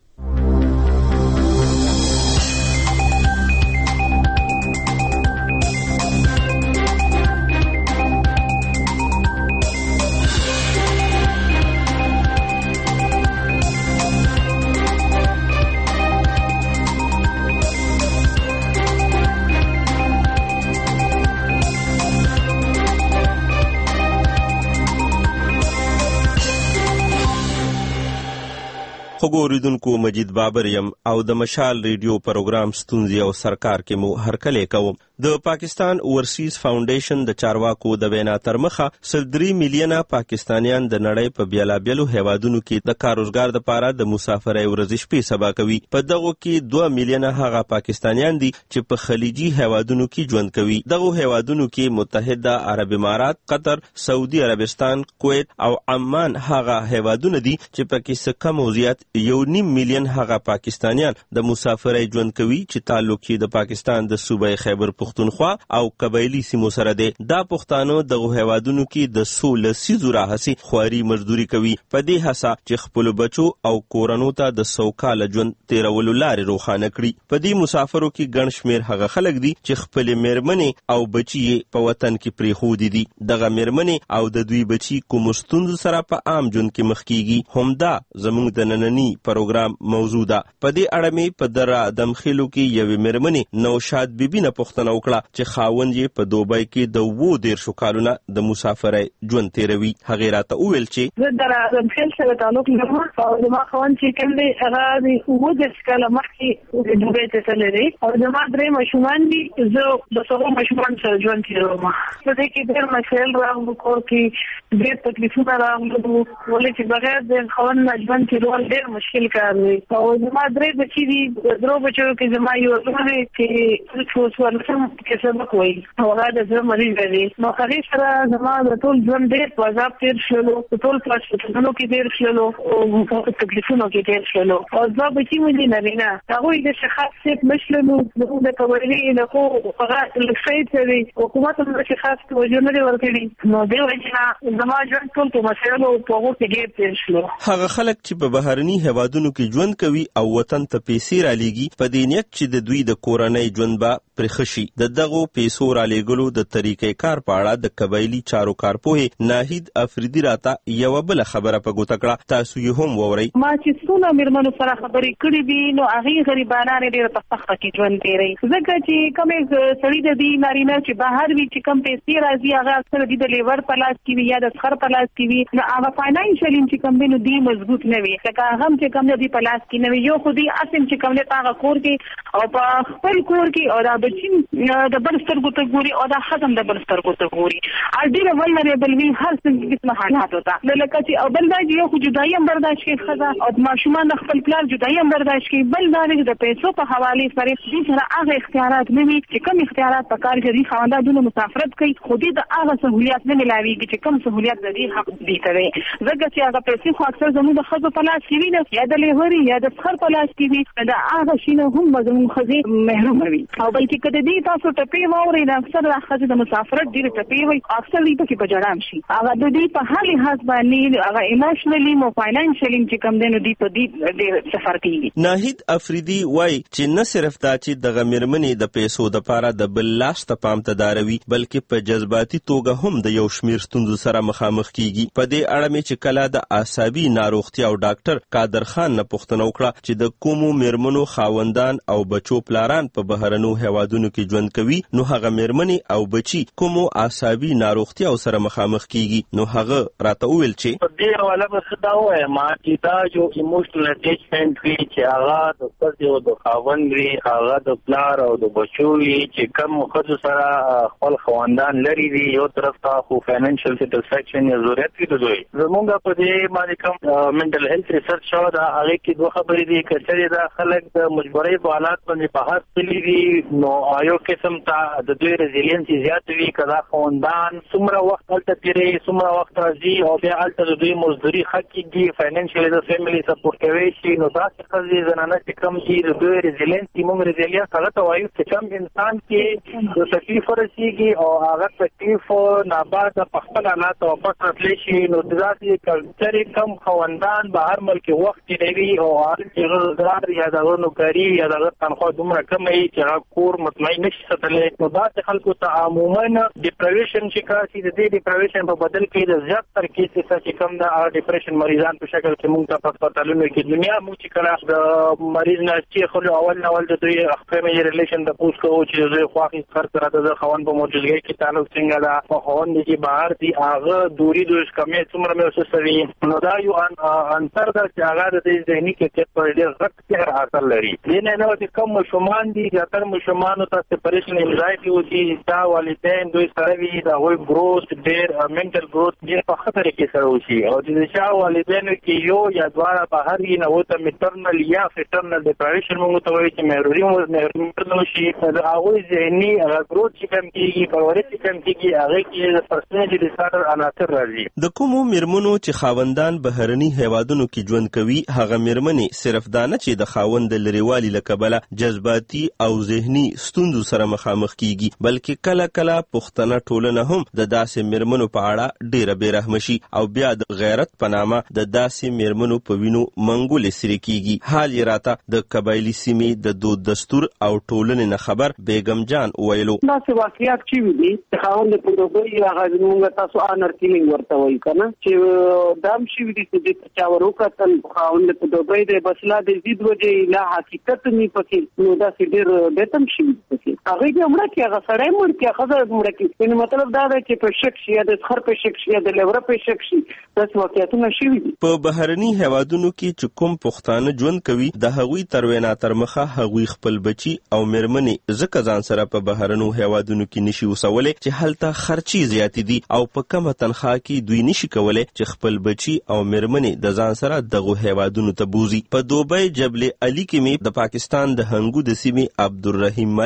خوږو اوریدونکو مجید بابر یم او د مشال ریډیو پروګرام ستونزې او سرکار کې مو هرکلی کوم د پاکستان اورسیز فاونډیشن د چارواکو د وینا تر مخه سل درې میلیونه پاکستانیان د نړۍ په بیلابیلو هیوادونو کې د کار روزګار لپاره د مسافرۍ ورځې شپې سبا کوي په دغه کې دوه میلیونه هغه پاکستانیان دي چې په خلیجي هیوادونو کې ژوند کوي دغه هیوادونو کې متحده عرب امارات قطر سعودي عربستان کویت او عمان هغه هیوادونه دي چې پکې څه کم او زیات یو نیم میلیون هغه پاکستانیان د مسافرۍ ژوند کوي چې تعلق یې د پاکستان د صوبې خیبر پختونخوا او قبایلی سیمو سره دی دا پښتانه دغه هیوادونو کې د څو لسیزو راهیسې خواري مزدوري کوي په دې هڅه چې خپل بچو او کورنو ته د سوکاله ژوند تیرولو لارې روښانه کړي په دې مسافرو کې ګڼ شمېر هغه خلک دي چې خپلې میرمنې او بچي په وطن کې پرېښودي دي دغه میرمنې او د دوی بچي کومو ستونزو سره په عام ژوند کې مخ کیږي همدا زموږ د ننني پروګرام موضوع ده په دې اړه مې په دره دمخیلو کې یوې میرمنې نوشاد بیبي نه پوښتنه وکړه چې خاوند یې په دوبۍ کې د اووه دېرشو کالونه د مسافرۍ ژوند تیروي هغې راته وویل چې زه د دمخیل سره تعلق لرم او زما خاوند چې کوم دی هغه د اووه دېرش کاله مخکې دوبۍ ته تللی دی او زما درې ماشومان دي زه د څلورو ماشومانو سره ژوند تیروم په دې کې ډېر مسایل راغلو کور کې ډېر تکلیفونه راغلو ولې چې بغیر د خاوند نه ژوند تیرول ډېر مشکل کار دی او زما درې بچي دي درو بچو کې زما یو لور دی چې څو څوارلسم کې سبق وایي او هغه د زړه مریض دی نو هغه سره زما د ټول ژوند ډېر په عذاب تیر شلو ټول په هسپتالونو کې تیر شلو او په تکلیفونو کې تیر شلو او زما بچي مې دي نارینه هغوی د شخص سیټ مشلو د کورنۍ نه خو هغه لکسایت دی حکومت هم د شخص توجه نه ورکړي نو دی وایي چې زما ژوند ټول په مسایلو په هغو کې ډېر تیر شلو. هغه خلک چې په بهرني هیوادونو کې ژوند کوي او وطن ته پیسې رالیږي په دې نیت چې د دوی د کورنۍ ژوند به پرخشي د دغو پیسو رالیږلو د طریقې کار په اړه د قبایلي چارو کارپوه ناهید افریدي راته یو بل خبره په ګوته کړه تاسو یې هم وورئ. ما چې څونه میرمنو سره خبرې کړې دي نو هغه غریبانان ډېر په سخته کې ژوند کوي ځکه چې کومې سړي د دې نارینه چې بهر وي چې کم پیسې راځي هغه اکثر د لیور په لاس کې وي یا د خر په لاس کې وي نو هغه فاینانشل چې کم دی نو دی مضبوط نه وي ځکه هغه چې کم دی په لاس کې نه وي یو خو دی اسیم چې کم دی هغه کور کې او په خپل کور کې او دا بچی د بل سترګو ته ګوري او دا ختم د بل سترګو ته ګوري ا ډیره ولنریبل وی هر څه قسمه حالات وتا لکه چې او بل دا یو خو جدایي هم برداشت کوي خزا او ماشومان خپل پلان جدایي هم برداشت کوي بل دا د پیسو په حواله سره دې سره هغه اختیارات نه وي چې کوم اختیارات په کار کوي خواندانو مسافرت کوي خو دې د هغه سہولیات نه ملاويږي چې کوم سہولیات د دې حق دي کوي ځکه چې هغه پیسې خو اکثر زموږ د خزو په لاس کې وي نه یا د لیوري یا د خر په لاس کې وي دا هغه شینه هم زموږ خزي محروم وي او بلکې کله دې تاسو ټپي ووري دا اکثر راخذ د مسافرت ډیر ټپي وي اکثر دې په کې بجړام شي هغه د دې په هر لحاظ باندې هغه ایموشنلی او فاینانشلی چې کم دینو دې په دې ډیر سفر کوي. ناهید افریدي وای چې نه صرف دا چې د غمیرمنې د پیسو د پاره د بل لاس ته پام تداروي بلکې په جذباتي توګه هم د یو شمیر ستونزو سره مخامخ کیږي. په دې اړه مې چې کله د عصبي ناروغتیا او ډاکټر قادر خان نه پوښتنه وکړه چې د کومو میرمنو خاوندان او بچو پلاران په بهرنو هیوادونو کې ژوند کوي نو هغه میرمنې او بچي کومو عصبي ناروغتیا سره مخامخ کیږي نو هغه راته وویل چې په دې حواله به دا وایم ما چې دا یو ایموشنل اټیچمنت وی چې هغه د ښځې او د خاوند وي هغه د پلار او د بچو وي چې کوم ښځو سره خپل خاوندان لري وي یو طرف ته خو فاینانشل سیټسفیکشن یا ضرورت وي د دوی زمونږ په دې باندې کوم منټل هیلث ریسرچ شو دا هغه کې دوه خبرې دي کچې دا خلک د مجبورۍ په حالات باندې په هر څه دي نو یو قسم ته د دوی ریزیلینس زیات وي کدا خاوندان څومره وخت هلته تیري څومره وخت راځي او بیا هلته د دوی مزدوري حق کېږي فاینانشلی د فیملی سپورټ کوي شي نو داسې ښځې زنانه چې کوم دي د دوی ریزیلینس چې موږ ریزیلینس هغه ته وایو چې کوم انسان کې د تکلیف ورسېږي او هغه تکلیف نابعده په خپل حالات واپس راتلی شي نو داسې کلچرې کم خاوندان به هر ملک وخت تېروي او هر چې روزګار یا د هغه نوکري یا د هغه تنخوا دومره کمه وي چې هغه کور مطمئن نشي ساتلی نو داسې خلکو ته عموما ډپریشن چې کار شي د دې ډپریشن په بدل کې د زیات تر کیسې چې کوم د هغه ډپریشن مریضان په شکل کې موږ ته په هسپتالونو کې دنیا موږ چې کله د مریض نه چې خو اول اول د دوی فیملی ریلیشن د پوس کوو چې دوی خواخي خر سره د خوند په موجودګۍ کې تعلق څنګه ده په خوند چې بهر دي هغه دوری د کمې څومره مې وسوي نو دا یو انتر دا چې هغه د دې ذهني کې په ډېر غټ کې اثر لري دې نه نو چې کوم مشومان دي زیاتره مشومان ته سپریشن انزایټي او چې دا والدین دوی سره وي دا وایي ګروث ډېر منټل ګروث ډېر په خطر کې سره وشي او چې شا والدین کې یو یا دواړه بهر وي نو ته میټرنل یا فټرنل ډپریشن موږ ته وایي چې مېروري مو شي دا هغه ذهني ګروث چې کم کیږي پرورش چې کم کیږي هغه کې د پرسنالټي ډیسارډر عناصر راځي. د کومو میرمنو چې خاوندان بهرني هیوادونو کې ژوند کوي هغه میرمنې صرف دا نه چې د خاوند لريوالي لکبله جذباتي او ذهني ستونزو سره مخامخ کیږي بلکې کله کله پښتنه ټولنه هم د داسې میرمنو په اړه ډیره بیرحم شي او بیا د غیرت په نامه د داسې میرمنو په وینو منګولې سری کیږي. حال یې راته د قبایلی سیمې د دود دستور او ټولنې نه خبر بیگم جان ویلو داسې واقعیات چې دي چې خاوند په دوی هغه موږ تاسو آنر کیلینګ ورته وایي کنه چې دام شي دي چې چا ورکتل خاوند په دوی د بسلا د زید وجې لا حقیقت نه پکې نو دا ډېر بهتم شي پکې هغه یې عمره کې هغه سره مړ کې هغه عمره کې نو مطلب دا دی چې په شک شي د خر په شک شي د لور په شک شي تاسو واقعیتونه شي په بهرني هیوادونو کې چې کوم پښتانه ژوند کوي د هغوی تر وینا تر مخه هغوی خپل بچي او میرمنې ځکه ځان سره په بهرنو هیوادونو کې نشي وسولې چې هلته خرچي زیات دي او په کمه تنخواه کې دوی نشي کولای چې خپل بچي او میرمنې د ځان سره دغه هیوادونو ته بوزي. په دوبۍ جبل علي کې مې د پاکستان د هنګو د سیمې عبدالرحیم ملنګ چې د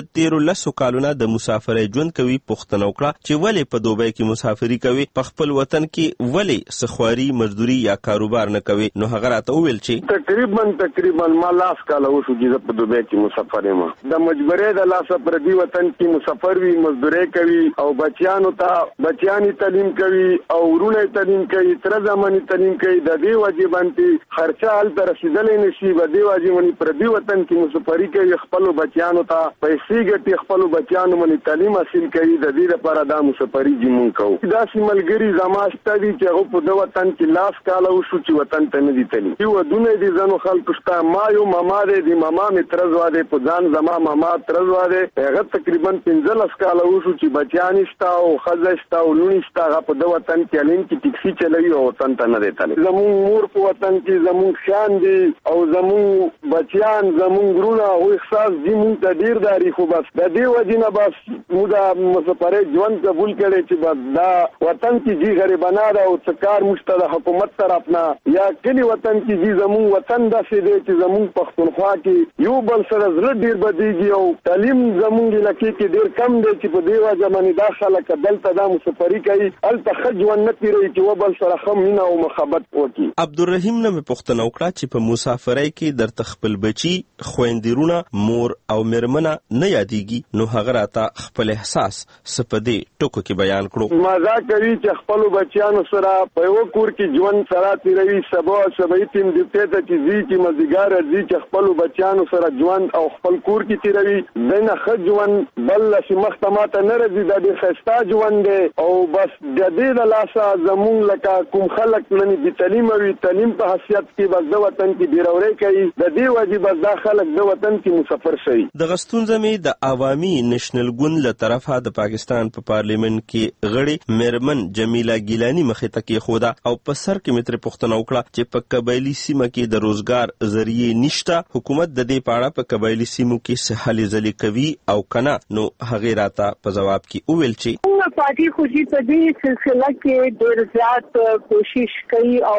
د تیرو لسو کالونو د مسافرۍ ژوند کوي پوښتنه وکړه چې ولې په دوبۍ کې مسافري کوي، په خپل وطن کې ولې سخواري مزدوري یا کاروبار نه کوي. نو هغه راته وویل چې تقریبا تقریبا ما لاس کاله وشو چې په دوبۍ کې مسافر یم. د مجبورۍ د لاسه پر دې وطن کې مسافر وي، مزدوري کوي او بچیانو ته بچیانی تعلیم کوي او ورونه تعلیم کوي، تر زماني تعلیم کوي. د دې وجې باندې خرچه هلته رسیدلې نشي. د دې وجې باندې پر دې وطن کې مسافري کوي، خپل بچیانو ته پیسې ګټي، خپل بچیانو باندې تعلیم حاصل کوي. د دې لپاره دا مسافري جمون کوو. دا سیملګری زما ستدي چې هغه په دې وطن کې لاس کاله وشو چې وطن ته نه دي تللی. یو ودونه دي زنو خلکو شته، ما یو ماما دې دی ماما می ترزوا دې په ځان زما ماما ترزوا دې هغه تقریبا پنځلس کاله وشو چې بچیان شته او خزه شته او لونی شته. هغه په دې وطن کې الین کې ټیکسي چلوي او وطن ته نه دی تللی. زمون مور په وطن کې زمون شان دي او زمون بچیان زمون ګرونه او احساس دي مونږ ته ډیر داري. خو بس د دې وجې نه بس موږ د مسافرۍ ژوند قبول کړی چې بس دا وطن کې جی غریبانه ده او څه کار موږ ته د حکومت طرف نه یا کلي وطن کې جی زمون وطن داسې دی چې زمون پښتونخوا کې یو بل سره زړه ډیر بدیږي او تعلیم زمون علاقې کې ډیر کم دی چې په دې وجه باندې دا خلک دلته دا مسافري کوي، هلته ښه ژوند نه تېروي چې و بل سره ښه مینه او محبت وکړي. عبدالرحیم نه مې پوښتنه وکړه چې په مسافرۍ کې درته خپل بچي، خویندرونه، مور او میرمنه نه یادېږي. نو هغه راته خپل احساس څه په دې ټکو کې بیان کړو. مزه کوي چې خپلو بچیانو سره په یوه کور کې ژوند سره تېروي. سبا سبایي ټیم ډیوټۍ ته چې ځي چې مازدیګر راځي چې خپلو بچیانو سره ژوند او خپل کور کې تېروي. دی نه ښه ژوند بل چې مخ ته ماته نه راځي. دا ډېر ښایسته ژوند دی او بس د دې د لاسه زمونږ لکه کوم خلک لنې بې تعلیمه وي، تعلیم په حیثیت کې بس د وطن کې بېرورۍ کوي. د دې وجې بس دا خلک د وطن کې مسافر شوي. دغه ستونزه مې د عوامي نېشنل ګوند له طرفه د پاکستان په پارلیمنت کې غړي میرمن جمیله ګیلاني مخې ته کېښوده او په سر کې مې ترې پوښتنه وکړه چې په قبایلي سیمه کې د روزګار ذریعې نشته، حکومت د دې په اړه په قبایلي سیمو کې څه هلې ځلې کوي او که نه. نو هغې راته په ځواب کې وویل چې پارټي خو چې په دې سلسله کې ډېر زیات کوشش کوي او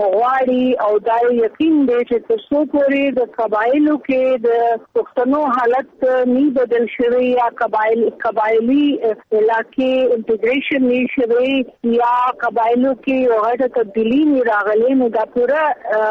غواړي او دا یقین دی چې تر څو پورې د قبایلو کې د پښتنو حالت نه بدل شوی یا قبایل قبایلی علاقې انټیګریشن نه شوی یا قبایلو کې هغه تبدیلی نه راغلي، نو دا پورا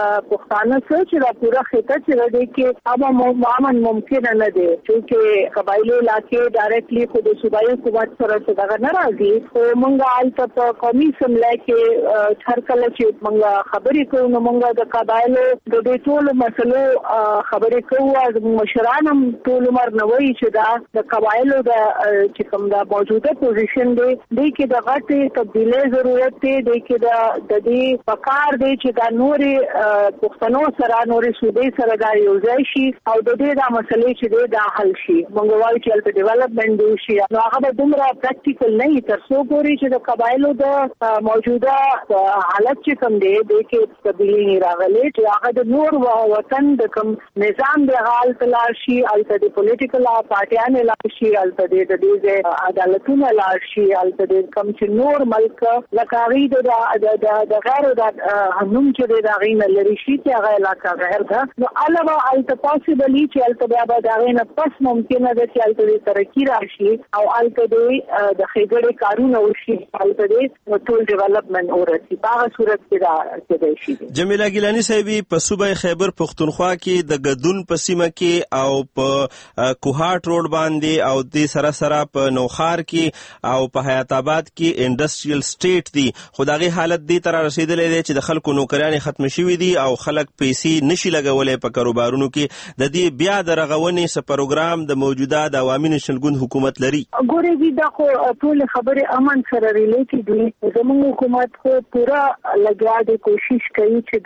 پښتانه سوچ را پورا خطه چې دی کې اب معامن ممکن نه دی چې قبایلی علاقې ډایرکټلی خو د صوبایي حکومت سره څنګه ناراضي. خو مونږه الته په قومي سملای کې هر کله چې مونږه خبرې کوو نو مونږه د قبایلو د دې ټولو مسلو خبرې کوو. زموږ مشران هم ټول عمر نه وایي چې دا د قبایلو د چې کوم دا موجوده پوزیشن دی دی کې د غټې تبدیلۍ ضرورت دی. دی کې د د دې پکار دی چې دا نورې پښتنو سره نورې صوبې سره دا یو ځای شي او د دې دا مسلې چې دی دا حل شي. مونږ وایو چې هلته ډیولپمنټ دی شي. نو هغه به دومره پریکټیکل نه وي تر څو پورې چې د قبایلو د موجوده حالت چې کوم دی دی کې تبدیلي نه راغلي چې هغه د نور وطن د کوم نظام د حال تلار شي، هلته د پولیټیکل پارټیانې لاړ شي، هلته د دې عدالتونه لاړ شي، هلته د کوم چې نور ملک لکه هغوی د غیر د هنوم چې دی د هغوی نه لرې شي چې هغه علاقه غیر ده. نو هله به هلته پاسبل وي چې هلته بیا به د هغوی نه پس ممکنه ده چې هلته د ترقي راشي او هلته د ښېګړې کارونه وشي، هلته د ټول ډیولپمنټ ورسي. په هغه صورت کې دا کېدای شي. جمیله ګیلاني صاحبي په صوبه خیبر پښتونخوا کې د ګدون په سیمه کې او په کوهاټ روډ باندې او د سره سره په نوخار کې او په حیات آباد کې انډسټریل سټیټ دی. خو د هغې حالت دې ته را رسېدلی دی چې د خلکو نوکریانې ختمې شوي دي او خلک پیسې نشي لګولی په کاروبارونو کې. د دې بیا د رغونې څه پروګرام د موجوده د عوامي نېشنل ګوند حکومت لري؟ ګورې دي دا خو ټول خبرې امن سره ریلیټډ وي. زموږ حکومت خو پوره لګیا دی، کوشش کوي چې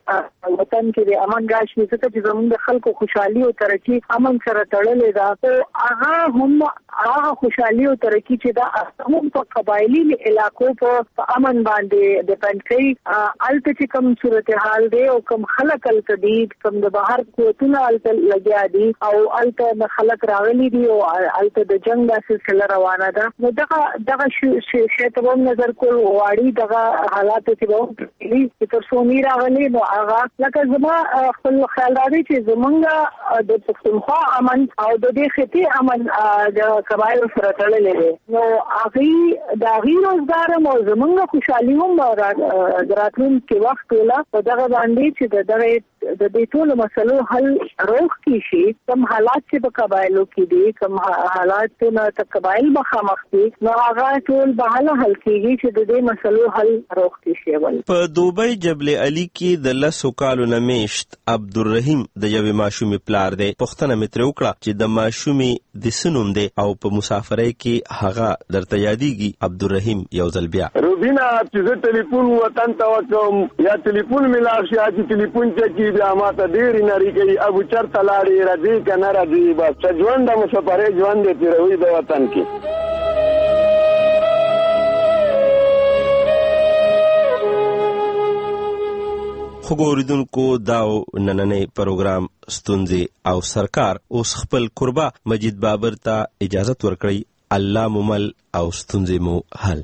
د وطن کې د امن راشي ځکه چې زموږ د خلکو خوشحالي او ترقي امن سره تړلې ده. خو هغه هم هغه خوشحالي او ترقي چې دا هم په قبایلي علاقو په امن باندې ډیپنډ کوي. هلته چې کوم صورتحال دی او کوم خلک هلته دي، کوم د بهر قوتونه هلته لګیا دي او هلته خلک راغلي دي او هلته د جنګ دا سلسله روانه ده. نو دغه دغه شی ته هم نظر کول غواړي دغه حالات چې به چې تر څو نه راغلي نو هغه لکه زما خپل خیال راځي چې زمونږ د پښتونخوا امن او د دې خطي امن د قبایلو سره تړلې دی نو هغه د هغې روزګار او زمونږ خوشحالي هم د راتلونکي وخت ولا په دغه باندې چې د دغه د دې ټولو مسلو حل روغ کی شي کوم حالات چې په قبایلو کې دي کوم حالات نه د قبایل مخامخ دي نو هغه ټول به حل حل کیږي چې د دې مسلو حل روغ کی شي. په دوبۍ جبل علي کې د لسو کالو نه میشت عبدالرحیم د یوې ماشومې پلار دی. پوښتنه مې ترې وکړه چې د ماشومې د څه نوم دی او په مسافرۍ کې هغه درته یادېږي. عبدالرحیم یو ځل بیا روبینا چې زه ټلیفون وطن ته وکړم یا ټلیفون مې لاړ شي چې ټلیفون چکي بیا ماته ډېرې نري کوي ابو چرته لاړې راځي که نه راځي بس څه ژوند د مسافرۍ ژوند دی تېروي د وطن کې. خو ګوریدونکو دا نننی پروګرام ستونزې او سرکار اوس خپل قربا مجید بابر ته اجازت ورکړئ. الله مو مل او ستونزې مو حل.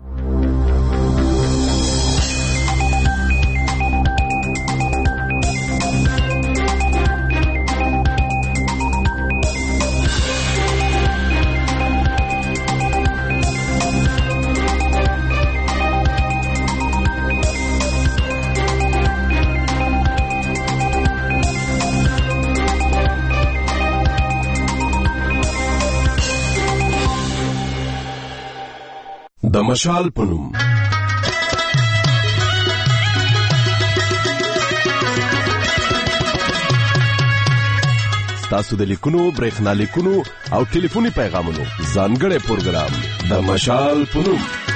د مشال پنوم ستاسو د لیکونو برېښنا لیکونو او ټلیفوني پیغامونو ځانګړی پروګرام د مشال پنوم